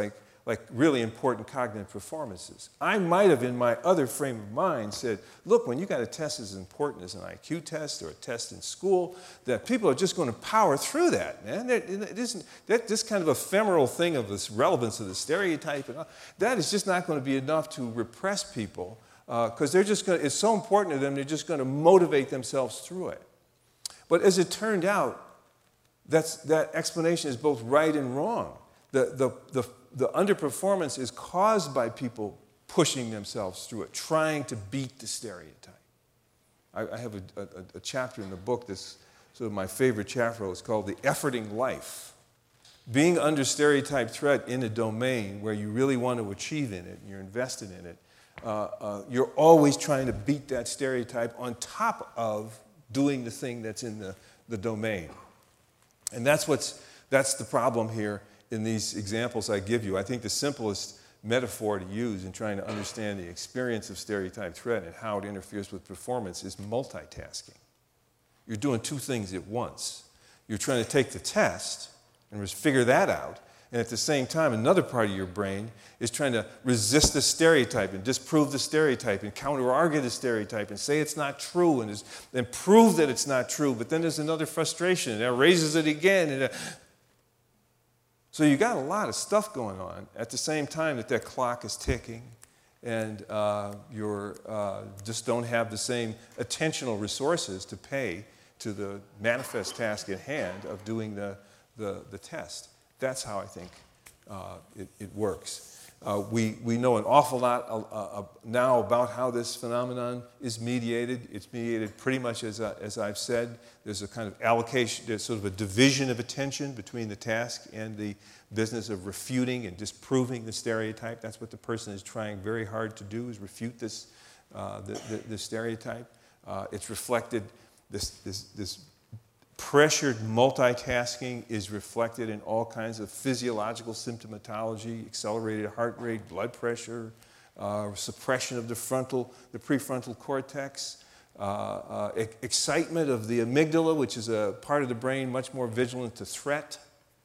like really important cognitive performances. I might have, in my other frame of mind, said, look, when you got a test as important as an I Q test or a test in school, that people are just going to power through that, man. It, it isn't, that this kind of ephemeral thing of this relevance of the stereotype, and all, that is just not going to be enough to repress people, because uh, they're just going to, it's so important to them, they're just going to motivate themselves through it. But as it turned out, that's, that explanation is both right and wrong. The, the, the, the underperformance is caused by people pushing themselves through it, trying to beat the stereotype. I, I have a, a, a chapter in the book that's sort of my favorite chapter. It's called The Efforting Life. Being under stereotype threat in a domain where you really want to achieve in it and you're invested in it, uh, uh, you're always trying to beat that stereotype on top of doing the thing that's in the, the domain. And that's what's that's the problem here in these examples I give you. I think the simplest metaphor to use in trying to understand the experience of stereotype threat and how it interferes with performance is multitasking. You're doing two things at once. You're trying to take the test and just figure that out, and at the same time, another part of your brain is trying to resist the stereotype and disprove the stereotype and counter-argue the stereotype and say it's not true and, and prove that it's not true. But then there's another frustration, and that raises it again. And, uh, so you got a lot of stuff going on at the same time that that clock is ticking, and uh, you uh, just don't have the same attentional resources to pay to the manifest task at hand of doing the, the, the test. That's how I think uh, it, it works. Uh, we, we know an awful lot uh, uh, now about how this phenomenon is mediated. It's mediated pretty much as, uh, as I've said. There's a kind of allocation, there's sort of a division of attention between the task and the business of refuting and disproving the stereotype. That's what the person is trying very hard to do, is refute this, uh, the, the, the stereotype. Uh, it's reflected, this, this, this pressured multitasking is reflected in all kinds of physiological symptomatology, accelerated heart rate, blood pressure, uh, suppression of the frontal, the prefrontal cortex, uh, uh, e- excitement of the amygdala, which is a part of the brain much more vigilant to threat.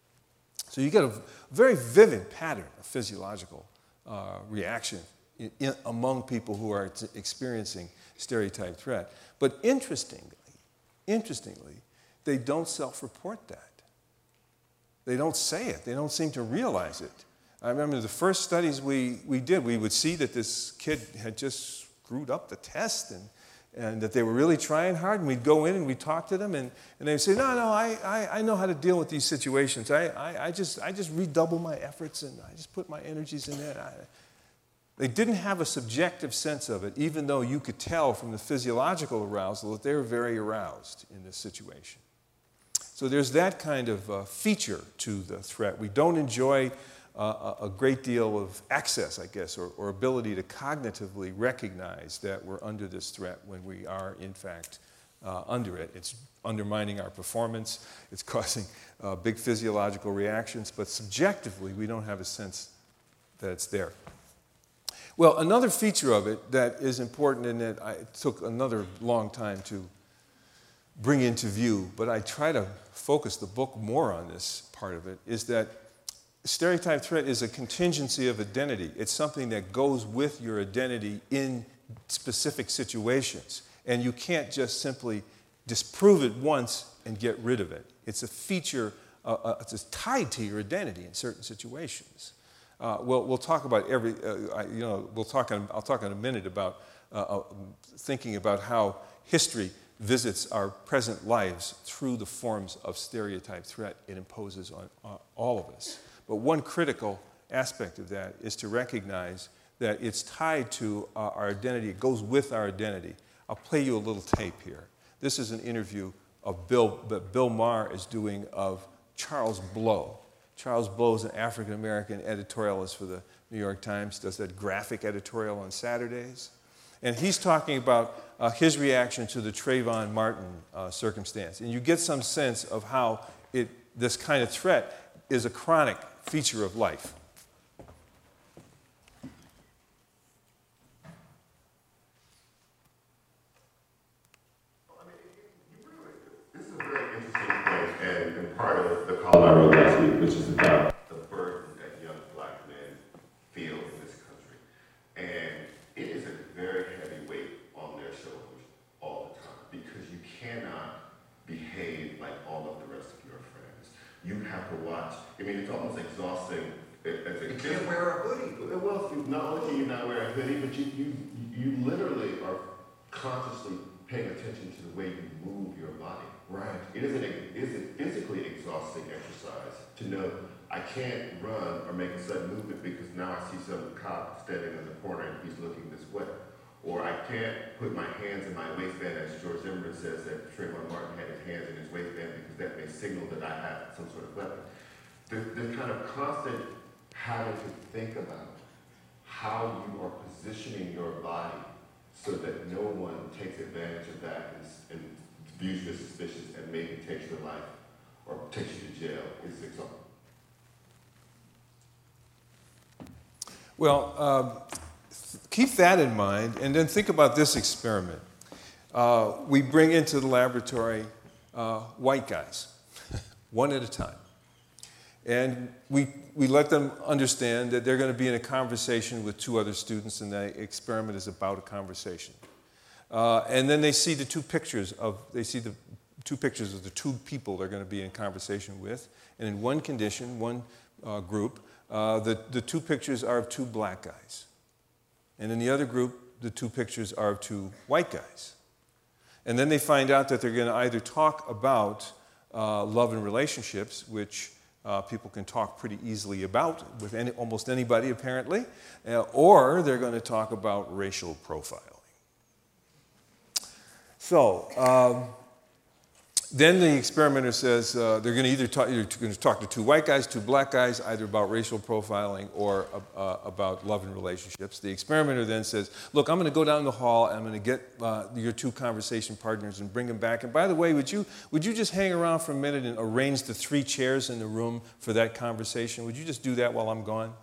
So you get a very vivid pattern of physiological uh, reaction in, in, among people who are t- experiencing stereotype threat. But interestingly, interestingly, they don't self-report that. They don't say it. They don't seem to realize it. I remember the first studies we, we did, we would see that this kid had just screwed up the test and, and that they were really trying hard, and we'd go in and we'd talk to them, and, and they'd say, no, no, I, I, I know how to deal with these situations. I, I, I, just, I just redouble my efforts, and I just put my energies in it. I, They didn't have a subjective sense of it, even though you could tell from the physiological arousal that they were very aroused in this situation. So there's that kind of uh, feature to the threat. We don't enjoy uh, a great deal of access, I guess, or, or ability to cognitively recognize that we're under this threat when we are, in fact, uh, under it. It's undermining our performance. It's causing uh, big physiological reactions. But subjectively, we don't have a sense that it's there. Well, another feature of it that is important and that I, it took another long time to bring into view, but I try to focus the book more on this part of it, is that stereotype threat is a contingency of identity. It's something that goes with your identity in specific situations. And you can't just simply disprove it once and get rid of it. It's a feature, uh, uh, it's tied to your identity in certain situations. Uh, we'll, we'll talk about every, uh, I, you know, we'll talk in, I'll talk in a minute about uh, uh, thinking about how history visits our present lives through the forms of stereotype threat it imposes on uh, all of us. But one critical aspect of that is to recognize that it's tied to uh, our identity. It goes with our identity. I'll play you a little tape here. This is an interview of Bill, that Bill Maher is doing of Charles Blow. Charles Blow is an African-American editorialist for the New York Times, does that graphic editorial on Saturdays. And he's talking about uh, his reaction to the Trayvon Martin uh, circumstance. And you get some sense of how it, this kind of threat is a chronic feature of life. This is a very interesting point, and, and part of the column I wrote last week, which is about the burden that young black men you have to watch. I mean, it's almost exhausting. As a You can't wear a hoodie. Well, not only can you not wear a hoodie, but you, you, you literally are consciously paying attention to the way you move your body. Right. It isn't a, it isn't physically exhausting exercise to know I can't run or make a sudden movement because now I see some cop standing in the corner and he's looking this way. Or I can't put my hands in my waistband, as George Zimmerman says that Trayvon Martin had his hands in his waistband because that may signal that I have some sort of weapon. There's this kind of constant having to think about how you are positioning your body so that no one takes advantage of that and, and views you as suspicious and maybe takes your life or takes you to jail is exhausting. Well, um, keep that in mind, and then think about this experiment. Uh, we bring into the laboratory uh, white guys, one at a time. And we, we let them understand that they're going to be in a conversation with two other students, and the experiment is about a conversation. Uh, and then they see the two pictures of, they see the two pictures of the two people they're going to be in conversation with. And in one condition, one uh, group, uh, the, the two pictures are of two black guys. And in the other group, the two pictures are of two white guys. And then they find out that they're going to either talk about uh, love and relationships, which uh, people can talk pretty easily about with any, almost anybody, apparently, uh, or they're going to talk about racial profiling. So um, then the experimenter says uh, they're going to either talk, you're going to talk to two white guys, two black guys, either about racial profiling or uh, about love and relationships. The experimenter then says, look, I'm going to go down the hall and I'm going to get uh, your two conversation partners and bring them back. And by the way, would you, would you just hang around for a minute and arrange the three chairs in the room for that conversation? Would you just do that while I'm gone?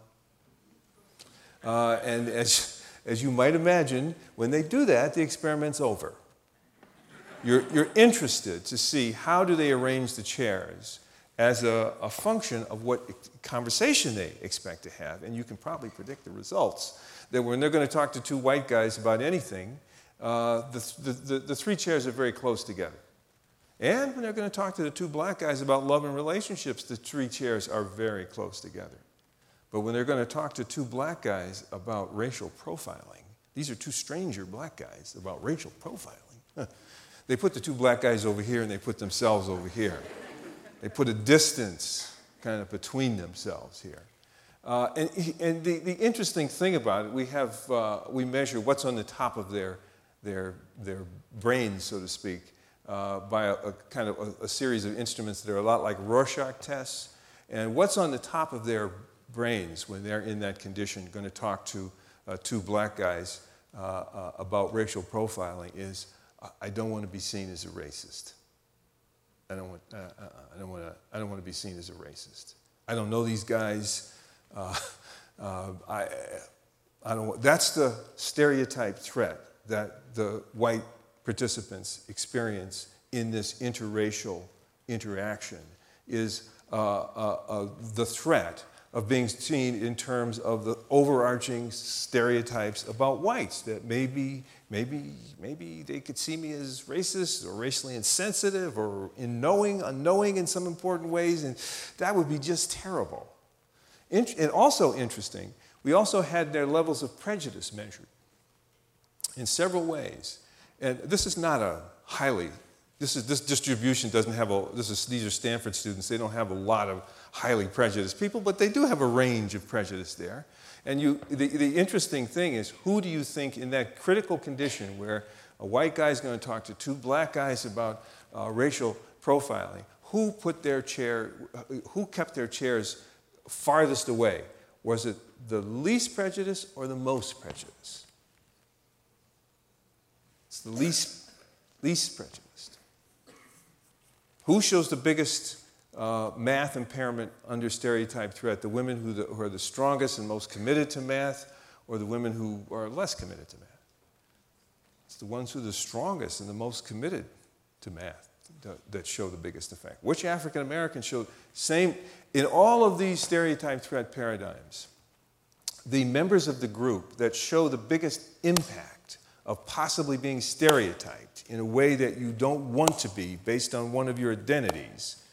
Uh, and as, as you might imagine, when they do that, the experiment's over. You're, you're interested to see how do they arrange the chairs as a, a function of what conversation they expect to have, and you can probably predict the results. That when they're going to talk to two white guys about anything, uh, the, the, the, the three chairs are very close together. And when they're going to talk to the two black guys about love and relationships, the three chairs are very close together. But when they're going to talk to two black guys about racial profiling, these are two stranger black guys about racial profiling. They put the two black guys over here and they put themselves over here. They put a distance kind of between themselves here. Uh, and and the, the interesting thing about it, we have, uh, we measure what's on the top of their, their, their brains, so to speak, uh, by a, a kind of a, a series of instruments that are a lot like Rorschach tests. And what's on the top of their brains when they're in that condition going to talk to uh, two black guys uh, uh, about racial profiling is, I don't want to be seen as a racist. I don't want. Uh, uh, I don't want to. I don't want to be seen as a racist. I don't know these guys. Uh, uh, I. I don't. That's the stereotype threat that the white participants experience in this interracial interaction. Is uh, uh, uh, the threat of being seen in terms of the overarching stereotypes about whites that maybe, maybe, maybe they could see me as racist or racially insensitive or in knowing, unknowing in some important ways, and that would be just terrible. And also interesting, we also had their levels of prejudice measured in several ways. And this is not a highly, this is this distribution doesn't have a, this is, these are Stanford students, they don't have a lot of highly prejudiced people, but they do have a range of prejudice there. And you, the, the interesting thing is, who do you think in that critical condition where a white guy is going to talk to two black guys about uh, racial profiling, who put their chair, who kept their chairs farthest away? Was it the least prejudice or the most prejudice? It's the least, least prejudiced. Who shows the biggest Uh, math impairment under stereotype threat? The women who, the, who are the strongest and most committed to math, or the women who are less committed to math? It's the ones who are the strongest and the most committed to math that, that show the biggest effect. Which African Americans showed same in all of these stereotype threat paradigms? The members of the group that show the biggest impact of possibly being stereotyped in a way that you don't want to be based on one of your identities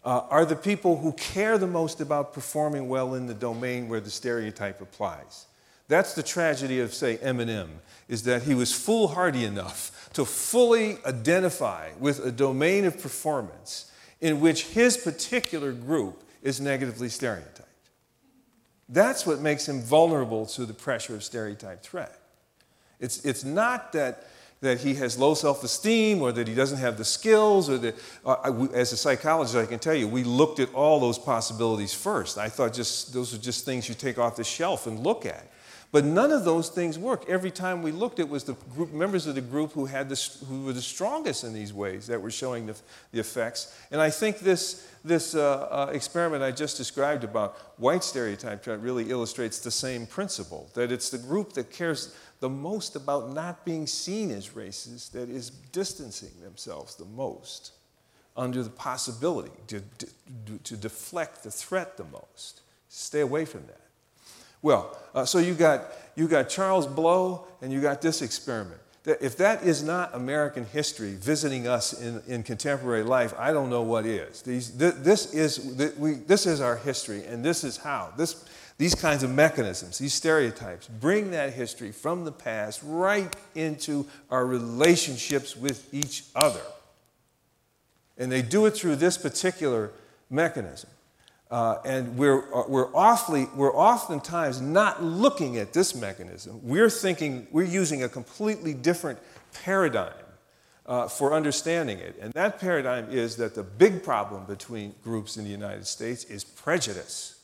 uh, are the people who care the most about performing well in the domain where the stereotype applies. That's the tragedy of, say, Eminem, is that he was foolhardy enough to fully identify with a domain of performance in which his particular group is negatively stereotyped. That's what makes him vulnerable to the pressure of stereotype threat. It's, it's not that, that he has low self-esteem or that he doesn't have the skills or that, uh, I, we, as a psychologist, I can tell you, we looked at all those possibilities first. I thought just those are just things you take off the shelf and look at. But none of those things work. Every time we looked, it was the group, members of the group who, had the, who were the strongest in these ways that were showing the, the effects. And I think this, this uh, uh, experiment I just described about white stereotype really illustrates the same principle, that it's the group that cares the most about not being seen as racist that is distancing themselves the most under the possibility to, to, to deflect the threat the most. Stay away from that. Well, uh, so you got, you got Charles Blow and you got this experiment. That if that is not American history visiting us in, in contemporary life, I don't know what is. These, th this, is th we, this is our history, and this is how. This, these kinds of mechanisms, these stereotypes, bring that history from the past right into our relationships with each other. And they do it through this particular mechanism. Uh, and we're, uh, we're, awfully, we're oftentimes not looking at this mechanism. We're thinking, we're using a completely different paradigm uh, for understanding it. And that paradigm is that the big problem between groups in the United States is prejudice.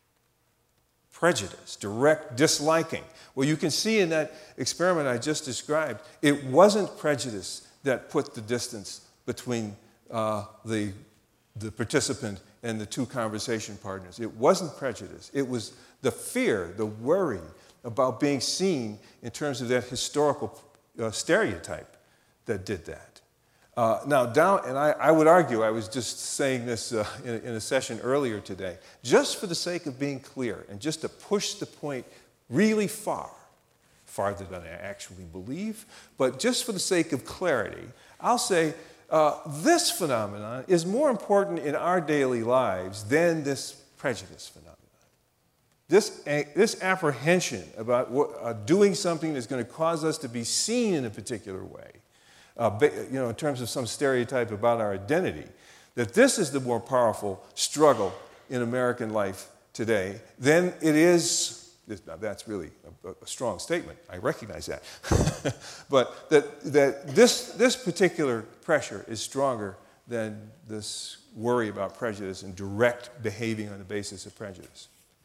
Prejudice, direct disliking. Well, you can see in that experiment I just described, it wasn't prejudice that put the distance between uh, the, the participant and the two conversation partners. It wasn't prejudice. It was the fear, the worry about being seen in terms of that historical uh, stereotype that did that. Uh, now, down, and I, I would argue, I was just saying this uh, in, in a session earlier today, just for the sake of being clear and just to push the point really far, farther than I actually believe, but just for the sake of clarity, I'll say, Uh, this phenomenon is more important in our daily lives than this prejudice phenomenon. This, uh, this apprehension about what, uh, doing something that's going to cause us to be seen in a particular way, uh, you know, in terms of some stereotype about our identity, that this is the more powerful struggle in American life today than it is. Now, that's really a, a strong statement. I recognize that. But that, that this, this particular pressure is stronger than this worry about prejudice and direct behaving on the basis of prejudice.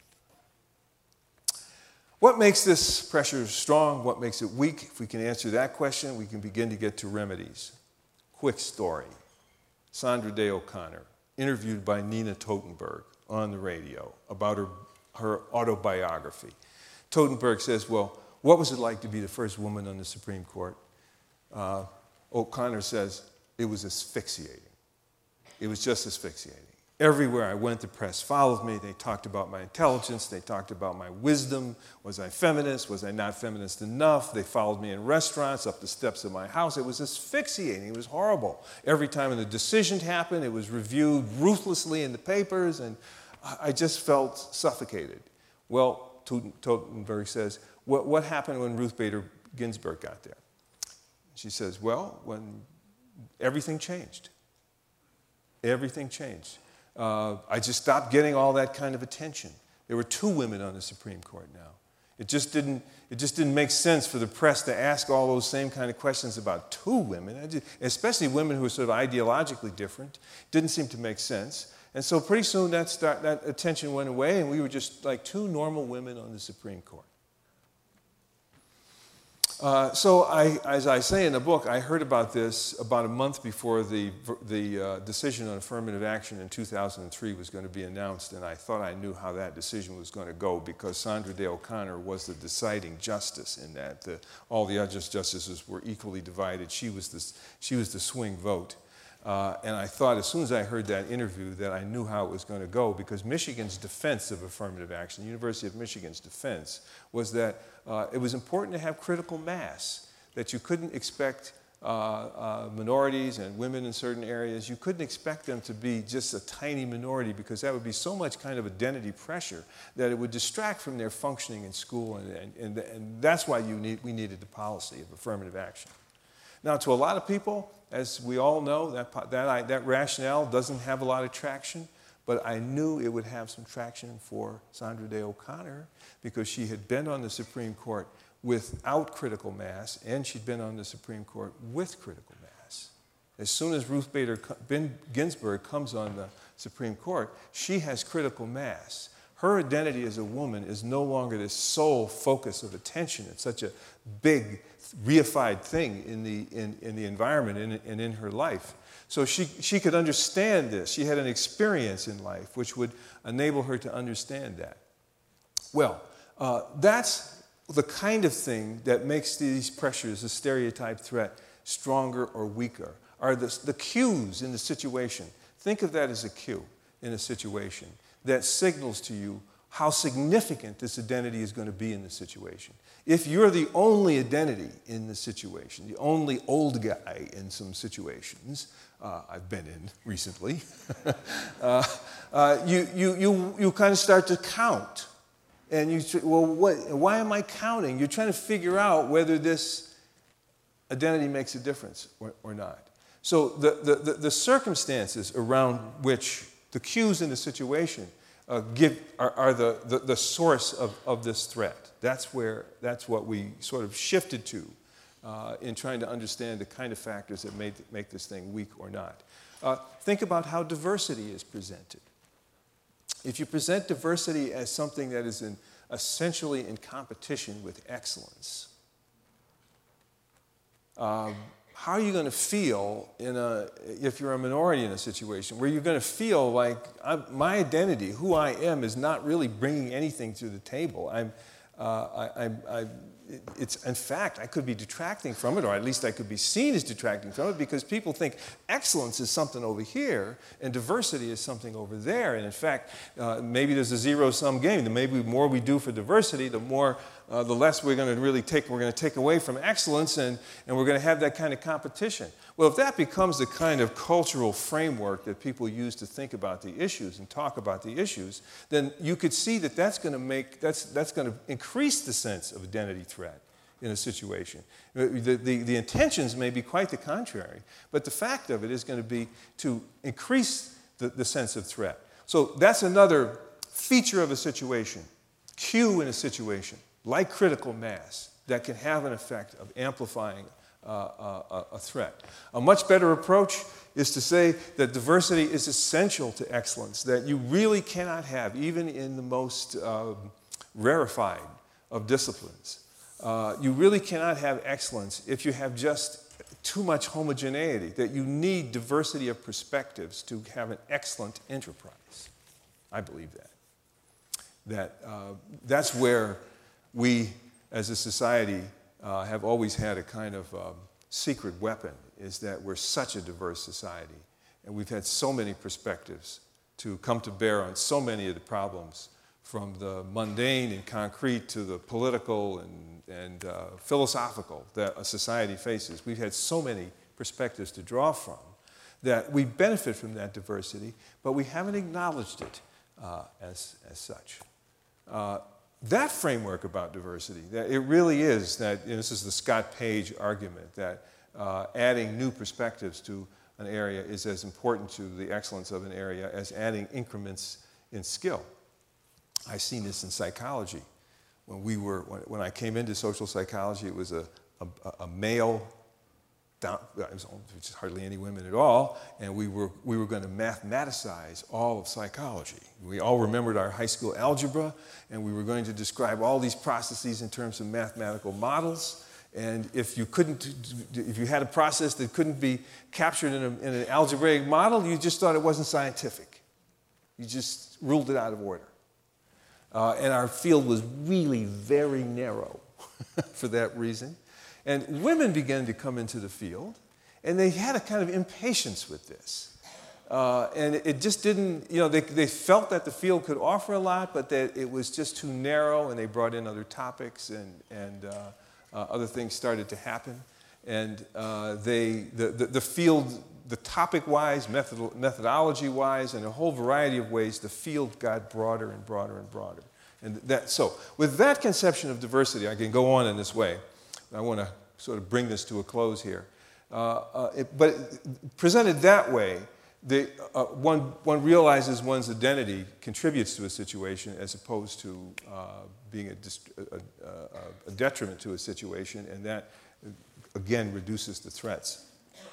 What makes this pressure strong? What makes it weak? If we can answer that question, we can begin to get to remedies. Quick story. Sandra Day O'Connor, interviewed by Nina Totenberg on the radio about her her autobiography. Totenberg says, well, what was it like to be the first woman on the Supreme Court? Uh, O'Connor says, it was asphyxiating. It was just asphyxiating. Everywhere I went, the press followed me. They talked about my intelligence. They talked about my wisdom. Was I feminist? Was I not feminist enough? They followed me in restaurants, up the steps of my house. It was asphyxiating. It was horrible. Every time a decision happened, it was reviewed ruthlessly in the papers, and I just felt suffocated. Well, Totenberg says, what, what happened when Ruth Bader Ginsburg got there? She says, well, when everything changed. Everything changed. Uh, I just stopped getting all that kind of attention. There were two women on the Supreme Court now. It just didn't, it just didn't make sense for the press to ask all those same kind of questions about two women, just, especially women who were sort of ideologically different. Didn't seem to make sense. And so pretty soon that, start, that attention went away, and we were just like two normal women on the Supreme Court. Uh, so I, as I say in the book, I heard about this about a month before the, the uh, decision on affirmative action in two thousand three was going to be announced, and I thought I knew how that decision was going to go because Sandra Day O'Connor was the deciding justice in that. The, all the other justices were equally divided. She was the, she was the swing vote. Uh, and I thought as soon as I heard that interview that I knew how it was going to go because Michigan's defense of affirmative action, the University of Michigan's defense, was that uh, it was important to have critical mass, that you couldn't expect uh, uh, minorities and women in certain areas, you couldn't expect them to be just a tiny minority, because that would be so much kind of identity pressure that it would distract from their functioning in school, and, and, and, and that's why you need, we needed the policy of affirmative action. Now, to a lot of people, as we all know, that, that, that rationale doesn't have a lot of traction, but I knew it would have some traction for Sandra Day O'Connor, because she had been on the Supreme Court without critical mass, and she'd been on the Supreme Court with critical mass. As soon as Ruth Bader Ginsburg comes on the Supreme Court, she has critical mass. Her identity as a woman is no longer this sole focus of attention. It's such a big, reified thing in the, in, in the environment and in, and in her life. So she, she could understand this. She had an experience in life which would enable her to understand that. Well, uh, that's the kind of thing that makes these pressures, a stereotype threat, stronger or weaker, are the, the cues in the situation. Think of that as a cue in a situation that signals to you how significant this identity is going to be in the situation. If you're the only identity in the situation, the only old guy in some situations, uh, I've been in recently, uh, uh, you, you, you, you kind of start to count. And you say, well, what, why am I counting? You're trying to figure out whether this identity makes a difference or, or not. So the, the, the circumstances around which the cues in the situation uh, give, are, are the, the, the source of, of this threat. That's, where, that's what we sort of shifted to uh, in trying to understand the kind of factors that make, make this thing weak or not. Uh, think about how diversity is presented. If you present diversity as something that is in, essentially in competition with excellence, um, how are you going to feel in a, if you're a minority in a situation where you're going to feel like I'm, my identity, who I am, is not really bringing anything to the table? I'm, uh, I, I, I, it's, in fact, I could be detracting from it, or at least I could be seen as detracting from it, because people think excellence is something over here and diversity is something over there. And in fact, uh, maybe there's a zero-sum game. The maybe the more we do for diversity, the more, uh, the less we're going to really take. We're going to take away from excellence, and and we're going to have that kind of competition. Well, if that becomes the kind of cultural framework that people use to think about the issues and talk about the issues, then you could see that that's going to make that's that's going to increase the sense of identity threat in a situation. The, the, the intentions may be quite the contrary, but the fact of it is going to be to increase the, the sense of threat. So that's another feature of a situation, cue in a situation, like critical mass, that can have an effect of amplifying uh, a, a threat. A much better approach is to say that diversity is essential to excellence, that you really cannot have, even in the most uh, rarefied of disciplines, Uh, you really cannot have excellence if you have just too much homogeneity, that you need diversity of perspectives to have an excellent enterprise. I believe that. That uh, that's where we, as a society, uh, have always had a kind of um, secret weapon, is that we're such a diverse society, and we've had so many perspectives to come to bear on so many of the problems, from the mundane and concrete to the political and, and uh, philosophical that a society faces. We've had so many perspectives to draw from that we benefit from that diversity, but we haven't acknowledged it uh, as, as such. Uh, that framework about diversity, that it really is that, and this is the Scott Page argument, that uh, adding new perspectives to an area is as important to the excellence of an area as adding increments in skill. I've seen this in psychology. When we were, when, when I came into social psychology, it was a, a, a male, down, it was just hardly any women at all, and we were, we were going to mathematicize all of psychology. We all remembered our high school algebra, and we were going to describe all these processes in terms of mathematical models. And if you couldn't, if you had a process that couldn't be captured in, a, in an algebraic model, you just thought it wasn't scientific. You just ruled it out of order. Uh, and our field was really very narrow for that reason. And women began to come into the field, and they had a kind of impatience with this. Uh, and it just didn't, you know, they, they felt that the field could offer a lot, but that it was just too narrow, and they brought in other topics, and, and uh, uh, other things started to happen. And uh, they, the, the, the field, the topic-wise, method, methodology-wise, and a whole variety of ways, the field got broader and broader and broader. And that, so with that conception of diversity, I can go on in this way. I want to sort of bring this to a close here. Uh, uh, it, but presented that way, the, uh, one, one realizes one's identity contributes to a situation as opposed to uh, being a, dist- a, a, a detriment to a situation, and that, again, reduces the threats.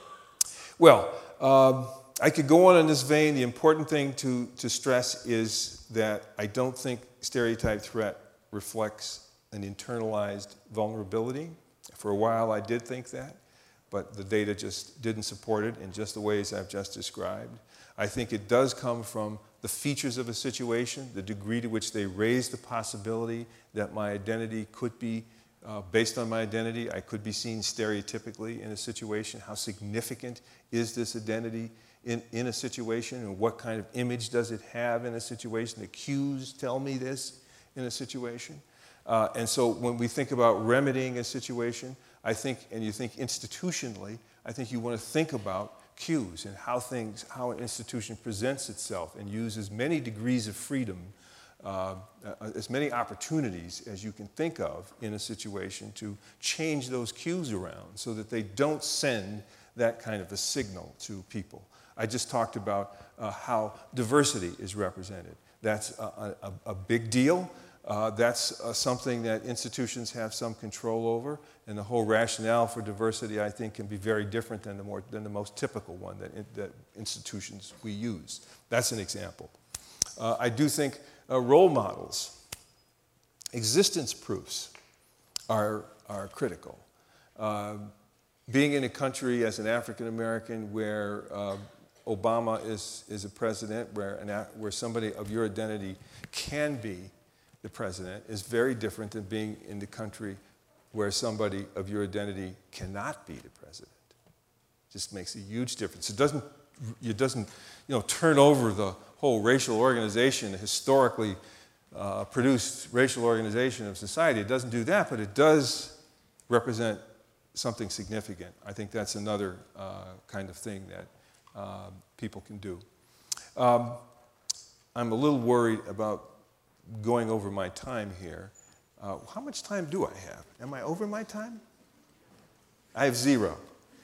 Well, um, I could go on in this vein. The important thing to, to stress is that I don't think stereotype threat reflects an internalized vulnerability. For a while, I did think that, but the data just didn't support it in just the ways I've just described. I think it does come from the features of a situation, the degree to which they raise the possibility that my identity could be, uh, based on my identity, I could be seen stereotypically in a situation. How significant is this identity in, in a situation, and what kind of image does it have in a situation? The cues tell me this in a situation. Uh, and so when we think about remedying a situation, I think, and you think institutionally, I think you want to think about cues and how things, how an institution presents itself, and use as many degrees of freedom, uh, as many opportunities as you can think of in a situation to change those cues around so that they don't send that kind of a signal to people. I just talked about uh, how diversity is represented. That's a, a, a big deal. Uh, that's uh, something that institutions have some control over, and the whole rationale for diversity, I think, can be very different than the, more, than the most typical one that, in, that institutions we use. That's an example. Uh, I do think uh, role models, existence proofs, are, are critical. Uh, being in a country as an African American where uh, Obama is, is a president, where, an, where somebody of your identity can be the president, is very different than being in the country where somebody of your identity cannot be the president. It just makes a huge difference. It doesn't, it doesn't you know, turn over the whole racial organization, the historically uh, produced racial organization of society. It doesn't do that, but it does represent something significant. I think that's another uh, kind of thing that uh, people can do. Um, I'm a little worried about going over my time here. Uh, how much time do I have? Am I over my time? I have zero.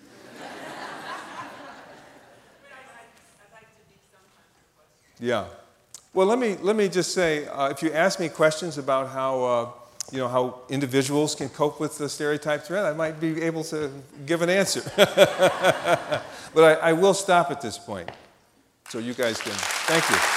Yeah. Well, let me let me just say, uh, if you ask me questions about how uh, you know how individuals can cope with the stereotype threat, I might be able to give an answer. But I, I will stop at this point, so you guys can. Thank you.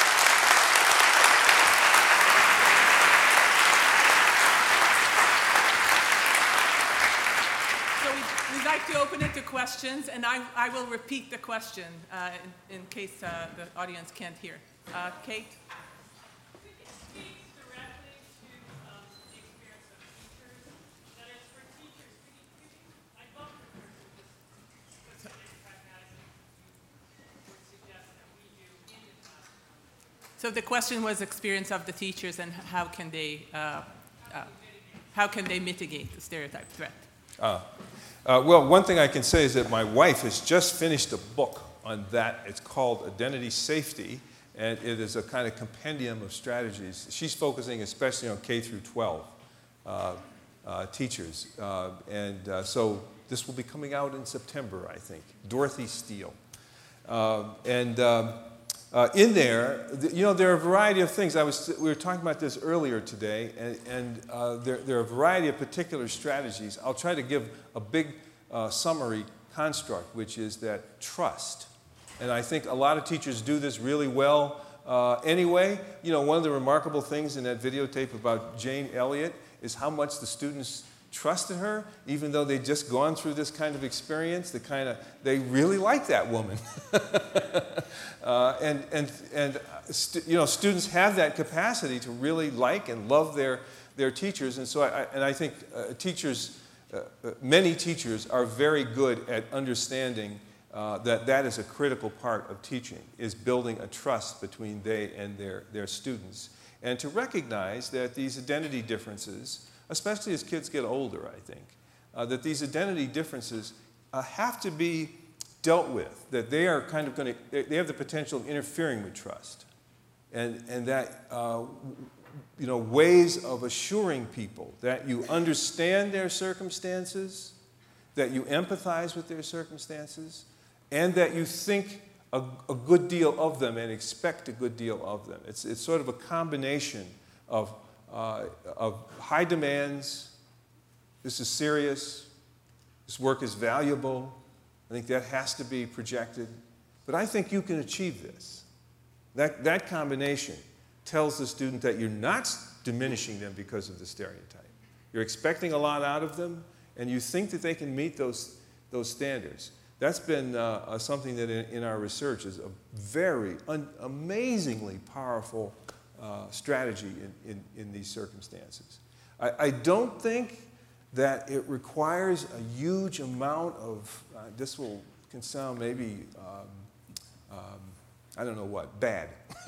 To open it to questions, and I, I will repeat the question uh, in, in case uh, the audience can't hear. Uh, Kate? Could you speak directly to um, the experience of teachers? That is, for teachers, could you, could you, I'd love to hear this specific recognizing you would suggest that we do in the classroom. So the question was experience of the teachers and how can they, uh, uh, how can they mitigate the stereotype threat? Uh. Uh, well, one thing I can say is that my wife has just finished a book on that. It's called Identity Safety, and it is a kind of compendium of strategies. She's focusing especially on K through twelve uh, uh, teachers, uh, and uh, so this will be coming out in September, I think. Dorothy Steele. Uh, and um, uh, in there, you know, there are a variety of things. I was, we were talking about this earlier today, and, and uh, there, there are a variety of particular strategies. I'll try to give a big uh, summary construct, which is that trust. And I think a lot of teachers do this really well uh, anyway. You know, one of the remarkable things in that videotape about Jane Elliott is how much the students trusted her, even though they'd just gone through this kind of experience. The kind of they really like that woman, uh, and and and st- you know, students have that capacity to really like and love their their teachers, and so I, and I think uh, teachers, uh, many teachers are very good at understanding uh, that that is a critical part of teaching, is building a trust between they and their their students, and to recognize that these identity differences, especially as kids get older, I think, uh, that these identity differences uh, have to be dealt with, that they are kind of going to, they have the potential of interfering with trust. And, and that, uh, you know, ways of assuring people that you understand their circumstances, that you empathize with their circumstances, and that you think a, a good deal of them and expect a good deal of them. It's, it's sort of a combination of, uh, of high demands. This is serious. This work is valuable. I think that has to be projected. But I think you can achieve this. That, that combination tells the student that you're not diminishing them because of the stereotype. You're expecting a lot out of them, and you think that they can meet those, those standards. That's been uh, uh, something that in, in our research is a very un- amazingly powerful uh, strategy in, in, in these circumstances. I, I don't think that it requires a huge amount of, uh, this will can sound maybe, um, um, I don't know what, bad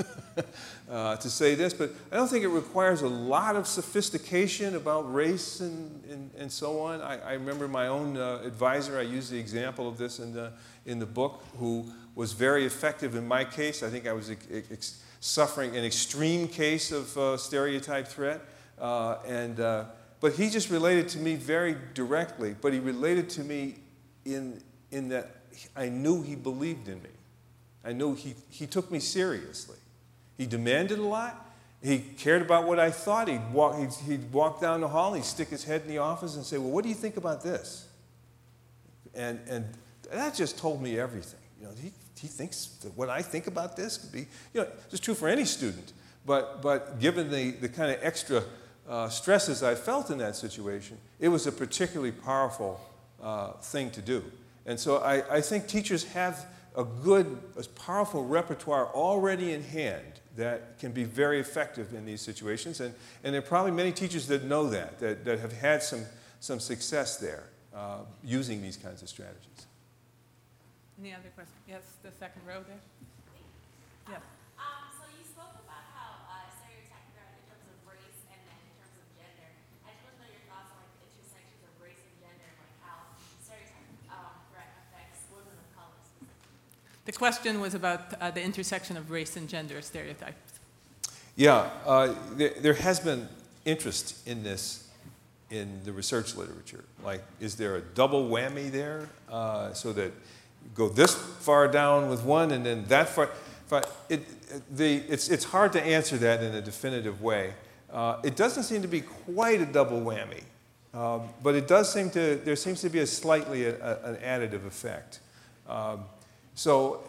uh, to say this, but I don't think it requires a lot of sophistication about race and, and, and so on. I, I remember my own uh, advisor, I used the example of this in the, in the book, who was very effective in my case. I think I was ex- ex- suffering an extreme case of uh, stereotype threat, uh, and uh, but he just related to me very directly, but he related to me in, in that I knew he believed in me. I knew he, he took me seriously. He demanded a lot. He cared about what I thought. He'd walk, he'd, he'd walk down the hall, he'd stick his head in the office and say, well, what do you think about this? And, and that just told me everything. You know, he, he thinks that what I think about this could be, you know, it's true for any student. But, but given the, the kind of extra uh, stresses I felt in that situation, it was a particularly powerful uh, thing to do. And so I, I think teachers have a good, a powerful repertoire already in hand that can be very effective in these situations. And, and there are probably many teachers that know that, that, that have had some, some success there uh, using these kinds of strategies. Any other questions? Yes, the second row there. Yes. Um, so you spoke about how uh, stereotype threat in terms of race and then in terms of gender. I just want to know your thoughts on like the intersections of race and gender and like how stereotype um, threat affects women of color. The question was about uh, the intersection of race and gender stereotypes. Yeah, uh, there, there has been interest in this in the research literature. Like, is there a double whammy there uh, so that you go this far down with one and then that far? But it, it, the, it's, it's hard to answer that in a definitive way. Uh, it doesn't seem to be quite a double whammy, um, but it does seem to, there seems to be a slightly a, a, an additive effect. Um, so,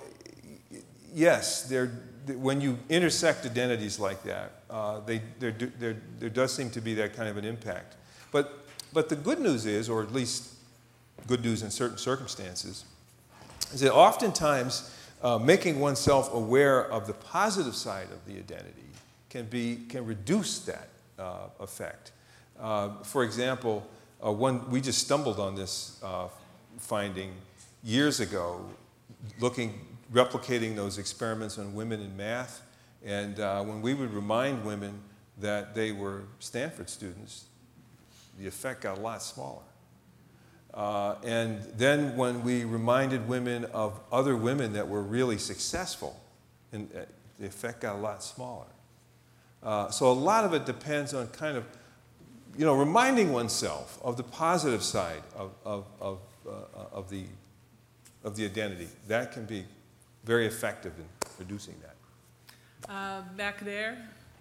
yes, there, when you intersect identities like that, uh, they, there, there, there does seem to be that kind of an impact. But, but the good news is, or at least good news in certain circumstances, is that oftentimes uh, making oneself aware of the positive side of the identity can, be, can reduce that uh, effect. Uh, for example, uh, one, we just stumbled on this uh, finding years ago, looking, replicating those experiments on women in math. And uh, when we would remind women that they were Stanford students, the effect got a lot smaller. Uh, and then when we reminded women of other women that were really successful, and uh, the effect got a lot smaller. Uh, so a lot of it depends on kind of, you know, reminding oneself of the positive side of, of, of, uh, of, the, of the identity. That can be very effective in reducing that. Uh, back there.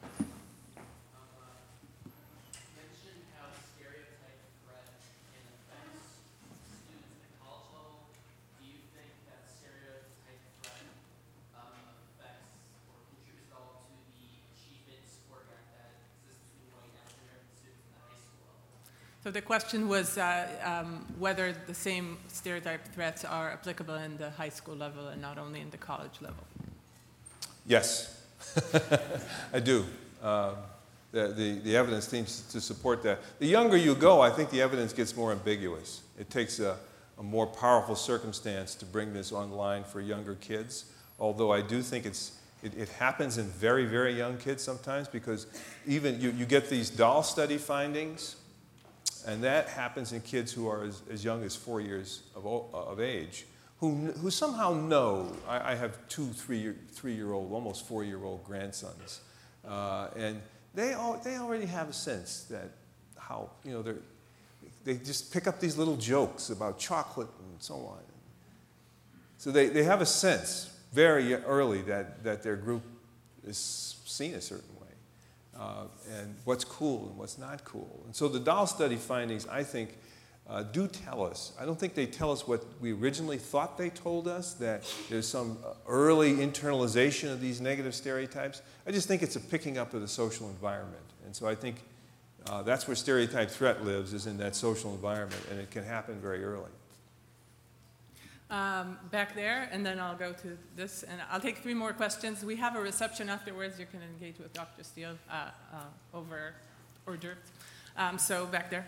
So the question was uh, um, whether the same stereotype threats are applicable in the high school level and not only in the college level. Yes, I do. Uh, the, the, the evidence seems to support that. The younger you go, I think the evidence gets more ambiguous. It takes a, a more powerful circumstance to bring this online for younger kids, although I do think it's, it, it happens in very, very young kids sometimes, because even you, you get these doll study findings, And that happens in kids who are as, as young as four years of, o- of age, who, who somehow know. I, I have two three-year, three-year-old, almost four-year-old grandsons. Uh, and they, all, they already have a sense that how, you know, they're, they just pick up these little jokes about chocolate and so on. So they, they have a sense very early that, that their group is seen a certain way. Uh, and what's cool and what's not cool. And so the Dahl study findings, I think, uh, do tell us. I don't think they tell us what we originally thought they told us, that there's some early internalization of these negative stereotypes. I just think it's a picking up of the social environment. And so I think uh, that's where stereotype threat lives, is in that social environment, and it can happen very early. Um, back there, and then I'll go to this, and I'll take three more questions. We have a reception afterwards. You can engage with Doctor Steele uh, uh, over hors d'oeuvres. Um, so back there.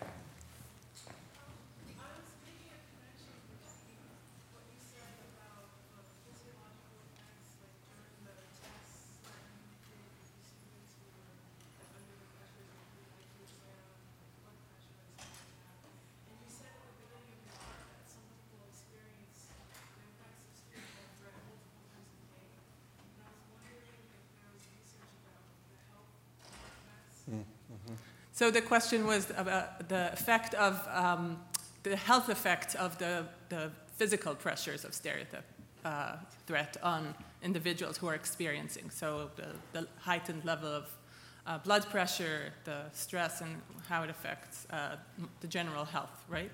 I was making a connection between what you said about uh, physiological effects, like during the tests, certain students who were like, under the pressures of the I Q exam, blood pressure, and stuff like that. And you said at the beginning of your talk that some people experience the effects of stereotype threat multiple times a day. And I was wondering if there was research about the health effects. So the question was about the effect of um, the health effect of the, the physical pressures of stereotype uh, threat on individuals who are experiencing. So the, the heightened level of uh, blood pressure, the stress, and how it affects uh, the general health, right?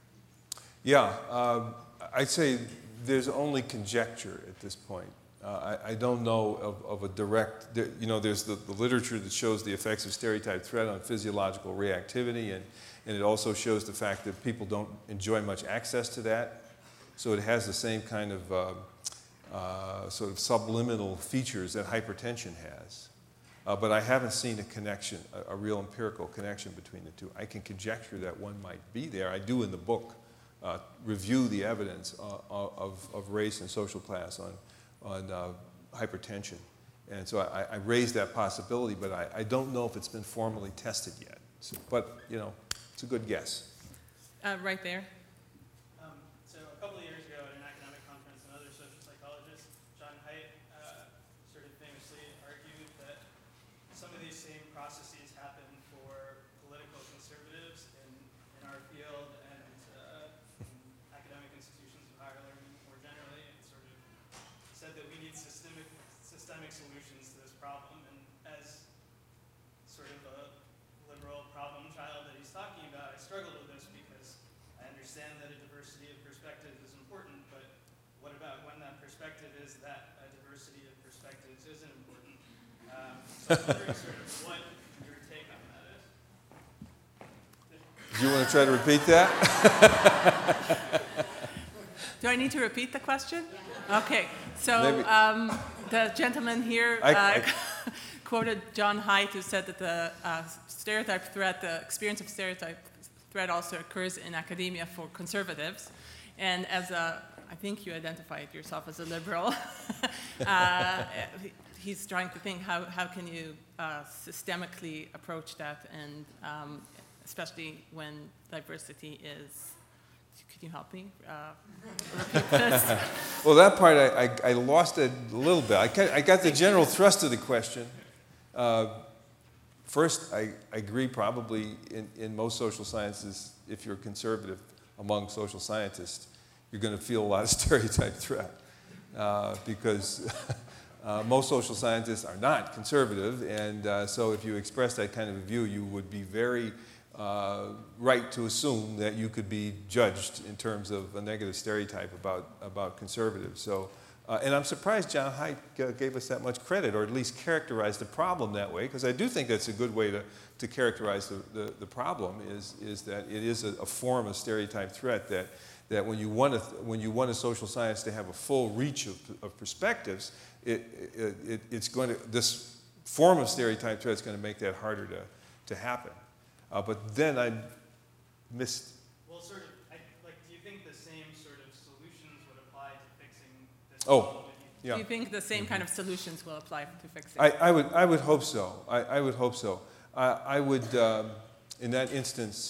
Yeah, um, I'd say there's only conjecture at this point. Uh, I, I don't know of, of a direct, there, you know, there's the, the literature that shows the effects of stereotype threat on physiological reactivity, and, and it also shows the fact that people don't enjoy much access to that. So it has the same kind of uh, uh, sort of subliminal features that hypertension has. Uh, but I haven't seen a connection, a, a real empirical connection between the two. I can conjecture that one might be there. I do in the book uh, review the evidence uh, of, of race and social class on on uh, hypertension. And so I, I raised that possibility, but I, I don't know if it's been formally tested yet. So, but, you know, it's a good guess. Uh, right there. Um, so a couple of years ago at an academic conference, another social psychologist, John Haidt, uh, sort of famously argued that some of these same processes happen for political conservatives in, in our field and uh, in academic institutions of higher learning more generally, and sort of said that we need systemic systemic solutions to this problem. And as sort of a liberal problem child that he's talking about, I struggled with this because I understand that a diversity of perspective is important, but what about when that perspective is that a diversity of perspectives isn't important? Um, so I'm wondering sort of what your take on that is. Do you want to try to repeat that? Do I need to repeat the question? Okay, so um, the gentleman here uh, I, I, quoted John Haidt, who said that the uh, stereotype threat, the experience of stereotype threat also occurs in academia for conservatives. And as a, I think you identified yourself as a liberal, uh, he's trying to think how, how can you uh, systemically approach that, and um, especially when diversity is. Can you help me uh, repeat this? Well, that part I, I, I lost it a little bit. I, I got the general thrust of the question. Uh, first, I, I agree probably in, in most social sciences, if you're conservative among social scientists, you're going to feel a lot of stereotype threat uh, because uh, most social scientists are not conservative, and uh, so if you express that kind of a view, you would be very Uh, right to assume that you could be judged in terms of a negative stereotype about, about conservatives. So, uh, and I'm surprised John Haidt uh, gave us that much credit, or at least characterized the problem that way, because I do think that's a good way to, to characterize the, the, the problem, is, is that it is a, a form of stereotype threat that, that when you want a, when you want a social science to have a full reach of, of perspectives, it, it, it, it's going to, this form of stereotype threat is going to make that harder to, to happen. Uh, but then I missed. Well, sort of, I, like, do you think the same sort of solutions would apply to fixing this Oh, problem? yeah. Do you think the same kind of solutions will apply to fix it? I, I would, I would hope so. I, I would hope so. I, I would, um, in that instance,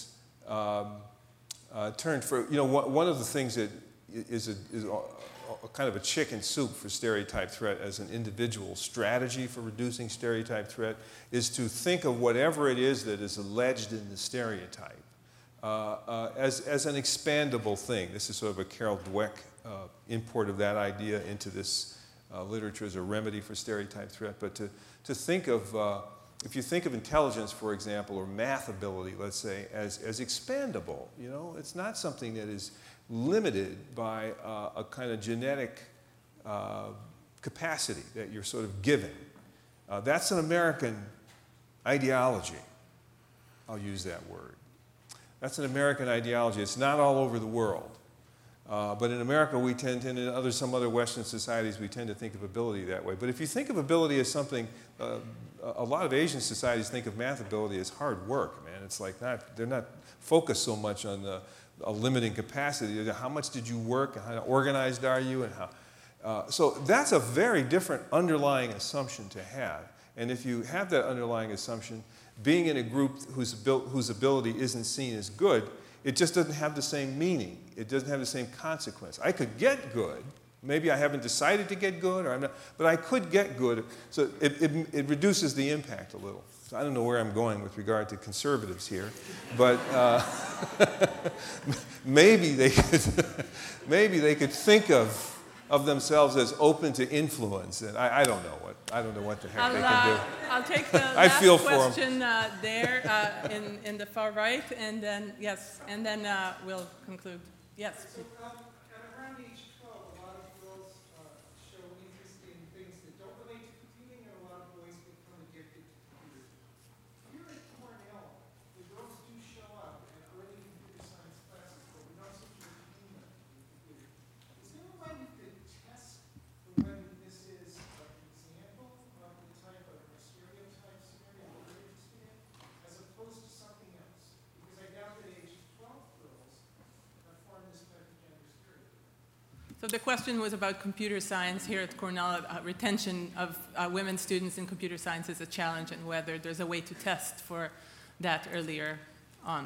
um, uh, turned for, you know, one one of the things that is a, is a, a kind of a chicken soup for stereotype threat as an individual strategy for reducing stereotype threat is to think of whatever it is that is alleged in the stereotype uh, uh, as, as an expandable thing. This is sort of a Carol Dweck uh, import of that idea into this uh, literature as a remedy for stereotype threat, but to, to think of uh, if you think of intelligence, for example, or math ability, let's say, as, as expandable, you know, it's not something that is limited by uh, a kind of genetic uh, capacity that you're sort of given. Uh, that's an American ideology. I'll use that word. That's an American ideology. It's not all over the world. Uh, but in America, we tend to, and in other, some other Western societies, we tend to think of ability that way. But if you think of ability as something, uh, a lot of Asian societies think of math ability as hard work, man. It's like not, they're not focused so much on the a limiting capacity. How much did you work, and how organized are you, and how. Uh, so that's a very different underlying assumption to have. And if you have that underlying assumption, being in a group whose, abil whose ability isn't seen as good, it just doesn't have the same meaning. It doesn't have the same consequence. I could get good. Maybe I haven't decided to get good, or I'm not, but I could get good. So it, it, it reduces the impact a little. So I don't know where I'm going with regard to conservatives here, but uh, maybe they could, maybe they could think of of themselves as open to influence, and I, I don't know what I don't know what the heck I'll, they can do. uh, I'll take the I last feel for 'em. question uh, there uh, in in the far right, and then yes, and then uh, we'll conclude. Yes. So, um, at around age twelve, a lot of girls uh, show interest in things that don't relate to computing, and a lot of boys become addicted to computers. Here at Cornell, the girls do show up in early computer science classes, but we don't seem to retain them in computers. Is there a way we could test for whether this is an example of the type of stereotype scenario we're interested in, as opposed to something else? Because I doubt that age twelve girls have formed this type of gender stereotype. So the question was about computer science here at Cornell. Uh, retention of uh, women students in computer science is a challenge, and whether there's a way to test for that earlier on.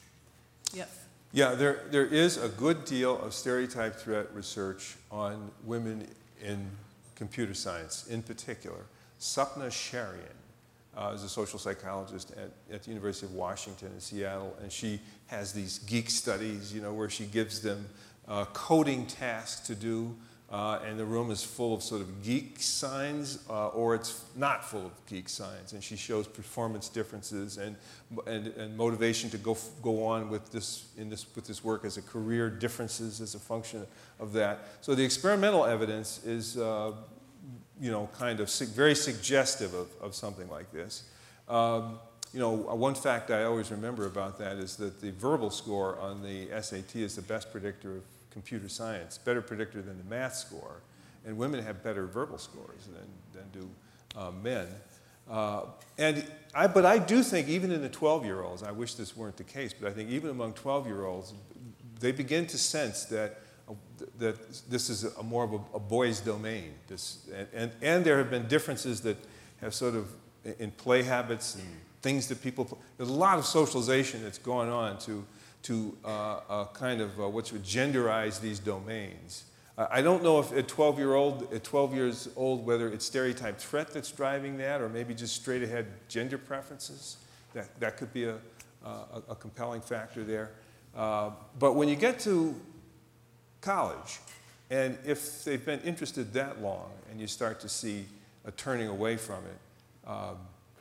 Yes. Yeah, there, there is a good deal of stereotype threat research on women in computer science, in particular. Sapna Sharian uh, is a social psychologist at, at the University of Washington in Seattle, and she has these geek studies, you know, where she gives them uh, coding tasks to do, uh, and the room is full of sort of geek signs, uh, or it's not full of geek signs, and she shows performance differences and, and, and motivation to go, go on with this, in this, with this work as a career, differences as a function of that. So the experimental evidence is, uh, you know, kind of su very suggestive of, of something like this. Um, you know, one fact I always remember about that is that the verbal score on the S A T is the best predictor of computer science, better predictor than the math score, and women have better verbal scores than, than do uh, men. Uh, and I, but I do think even in the twelve-year-olds, I wish this weren't the case, but I think even among twelve-year-olds, they begin to sense that uh, that this is a more of a, a boy's domain. This, and, and, and there have been differences that have sort of, in play habits and things that people, there's a lot of socialization that's going on to to uh, uh, kind of uh, what's genderize these domains. Uh, I don't know if at twelve year old, at twelve years old, whether it's stereotype threat that's driving that, or maybe just straight ahead gender preferences. That that could be a a, a compelling factor there. Uh, but when you get to college, and if they've been interested that long, and you start to see a turning away from it, um,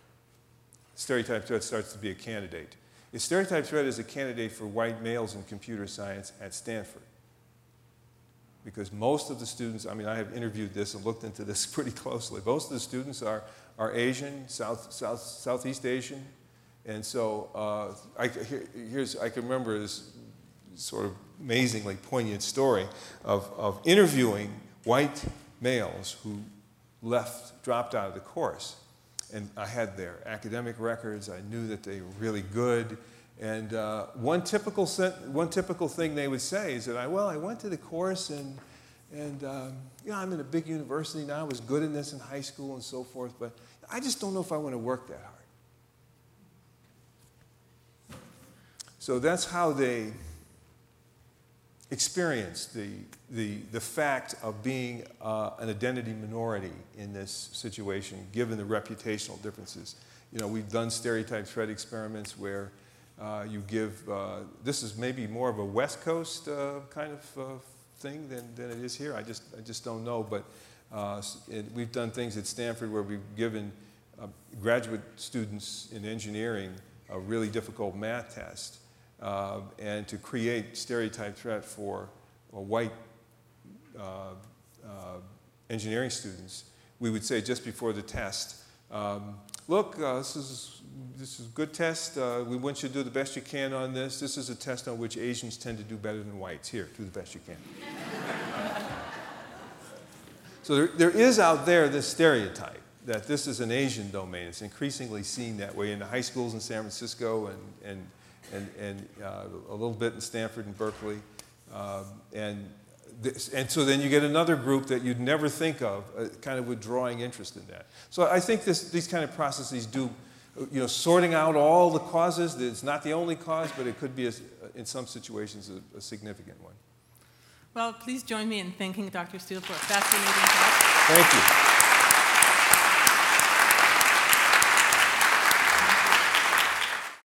stereotype threat starts to be a candidate. If stereotype threat is a candidate for white males in computer science at Stanford, because most of the students, I mean, I have interviewed this and looked into this pretty closely. Most of the students are, are Asian, South, South, Southeast Asian. And so uh, I, here, here's, I can remember this sort of amazingly poignant story of, of interviewing white males who left, dropped out of the course. And I had their academic records. I knew that they were really good. And uh, one typical one typical thing they would say is that I well I went to the course and and um, you know I'm in a big university now. I was good in this in high school and so forth, but I just don't know if I want to work that hard. So that's how they experience the, the, the fact of being uh, an identity minority in this situation, given the reputational differences. You know, we've done stereotype threat experiments where uh, you give, uh, this is maybe more of a West Coast uh, kind of uh, thing than, than it is here. I just, I just don't know, but uh, it, we've done things at Stanford where we've given uh, graduate students in engineering a really difficult math test. Uh, and to create stereotype threat for uh, white uh, uh, engineering students, we would say just before the test, um, look, uh, this is this is a good test. Uh, we want you to do the best you can on this. This is a test on which Asians tend to do better than whites. Here, do the best you can. So there, there is out there this stereotype that this is an Asian domain. It's increasingly seen that way in the high schools in San Francisco and, and and, and uh, a little bit in Stanford and Berkeley. Um, and, this, and so then you get another group that you'd never think of, uh, kind of withdrawing interest in that. So I think this, these kind of processes do, you know, sorting out all the causes. It's not the only cause, but it could be, a, in some situations, a, a significant one. Well, please join me in thanking Doctor Steele for a fascinating talk. Thank you.